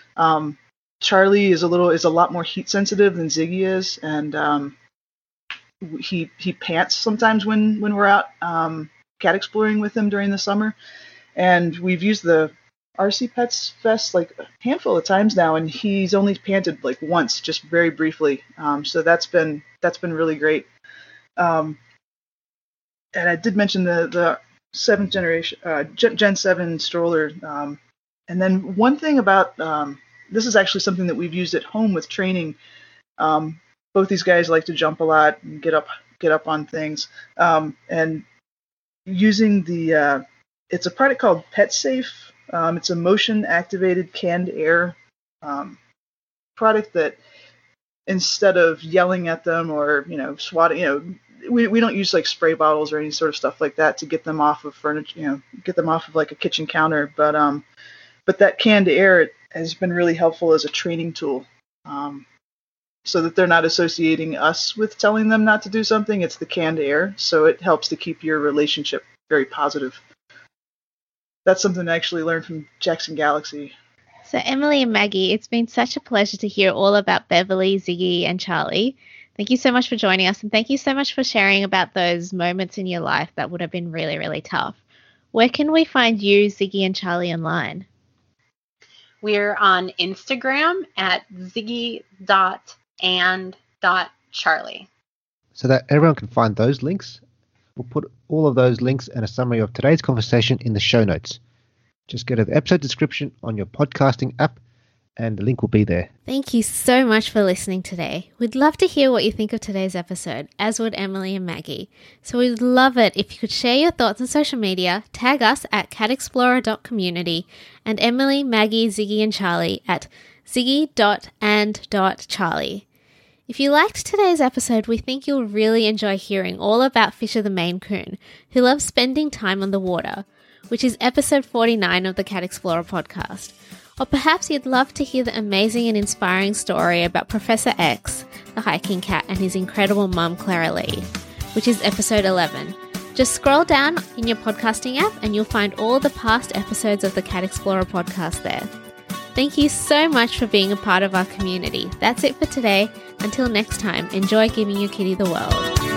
Charlie is a lot more heat sensitive than Ziggy is, and he pants sometimes when we're out cat exploring with him during the summer, and we've used the RC Pets vest like a handful of times now, and he's only panted like once, just very briefly. So that's been really great. And I did mention the 7th generation Gen 7 stroller. And then one thing about this is actually something that we've used at home with training. Both these guys like to jump a lot and get up on things. And using it's a product called PetSafe. It's a motion-activated canned air product that, instead of yelling at them or swatting, we don't use like spray bottles or any sort of stuff like that to get them off of furniture, get them off of like a kitchen counter. But that canned air has been really helpful as a training tool, so that they're not associating us with telling them not to do something. It's the canned air, so it helps to keep your relationship very positive. That's something I actually learned from Jackson Galaxy. So Emily and Maggie, it's been such a pleasure to hear all about Beverly, Ziggy, and Charlie. Thank you so much for joining us, and thank you so much for sharing about those moments in your life that would have been really, really tough. Where can we find you, Ziggy, and Charlie online? We're on Instagram at ziggy.and.charlie. So that everyone can find those links, we'll put all of those links and a summary of today's conversation in the show notes. Just go to the episode description on your podcasting app and the link will be there. Thank you so much for listening today. We'd love to hear what you think of today's episode, as would Emily and Maggie. So we'd love it if you could share your thoughts on social media, tag us at catexplorer.community, and Emily, Maggie, Ziggy, and Charlie at ziggy.and.charlie. If you liked today's episode, we think you'll really enjoy hearing all about Fisher the Maine Coon, who loves spending time on the water, which is episode 49 of the Cat Explorer podcast. Or perhaps you'd love to hear the amazing and inspiring story about Professor X, the hiking cat, and his incredible mum, Clara Lee, which is episode 11. Just scroll down in your podcasting app and you'll find all the past episodes of the Cat Explorer podcast there. Thank you so much for being a part of our community. That's it for today. Until next time, enjoy giving your kitty the world.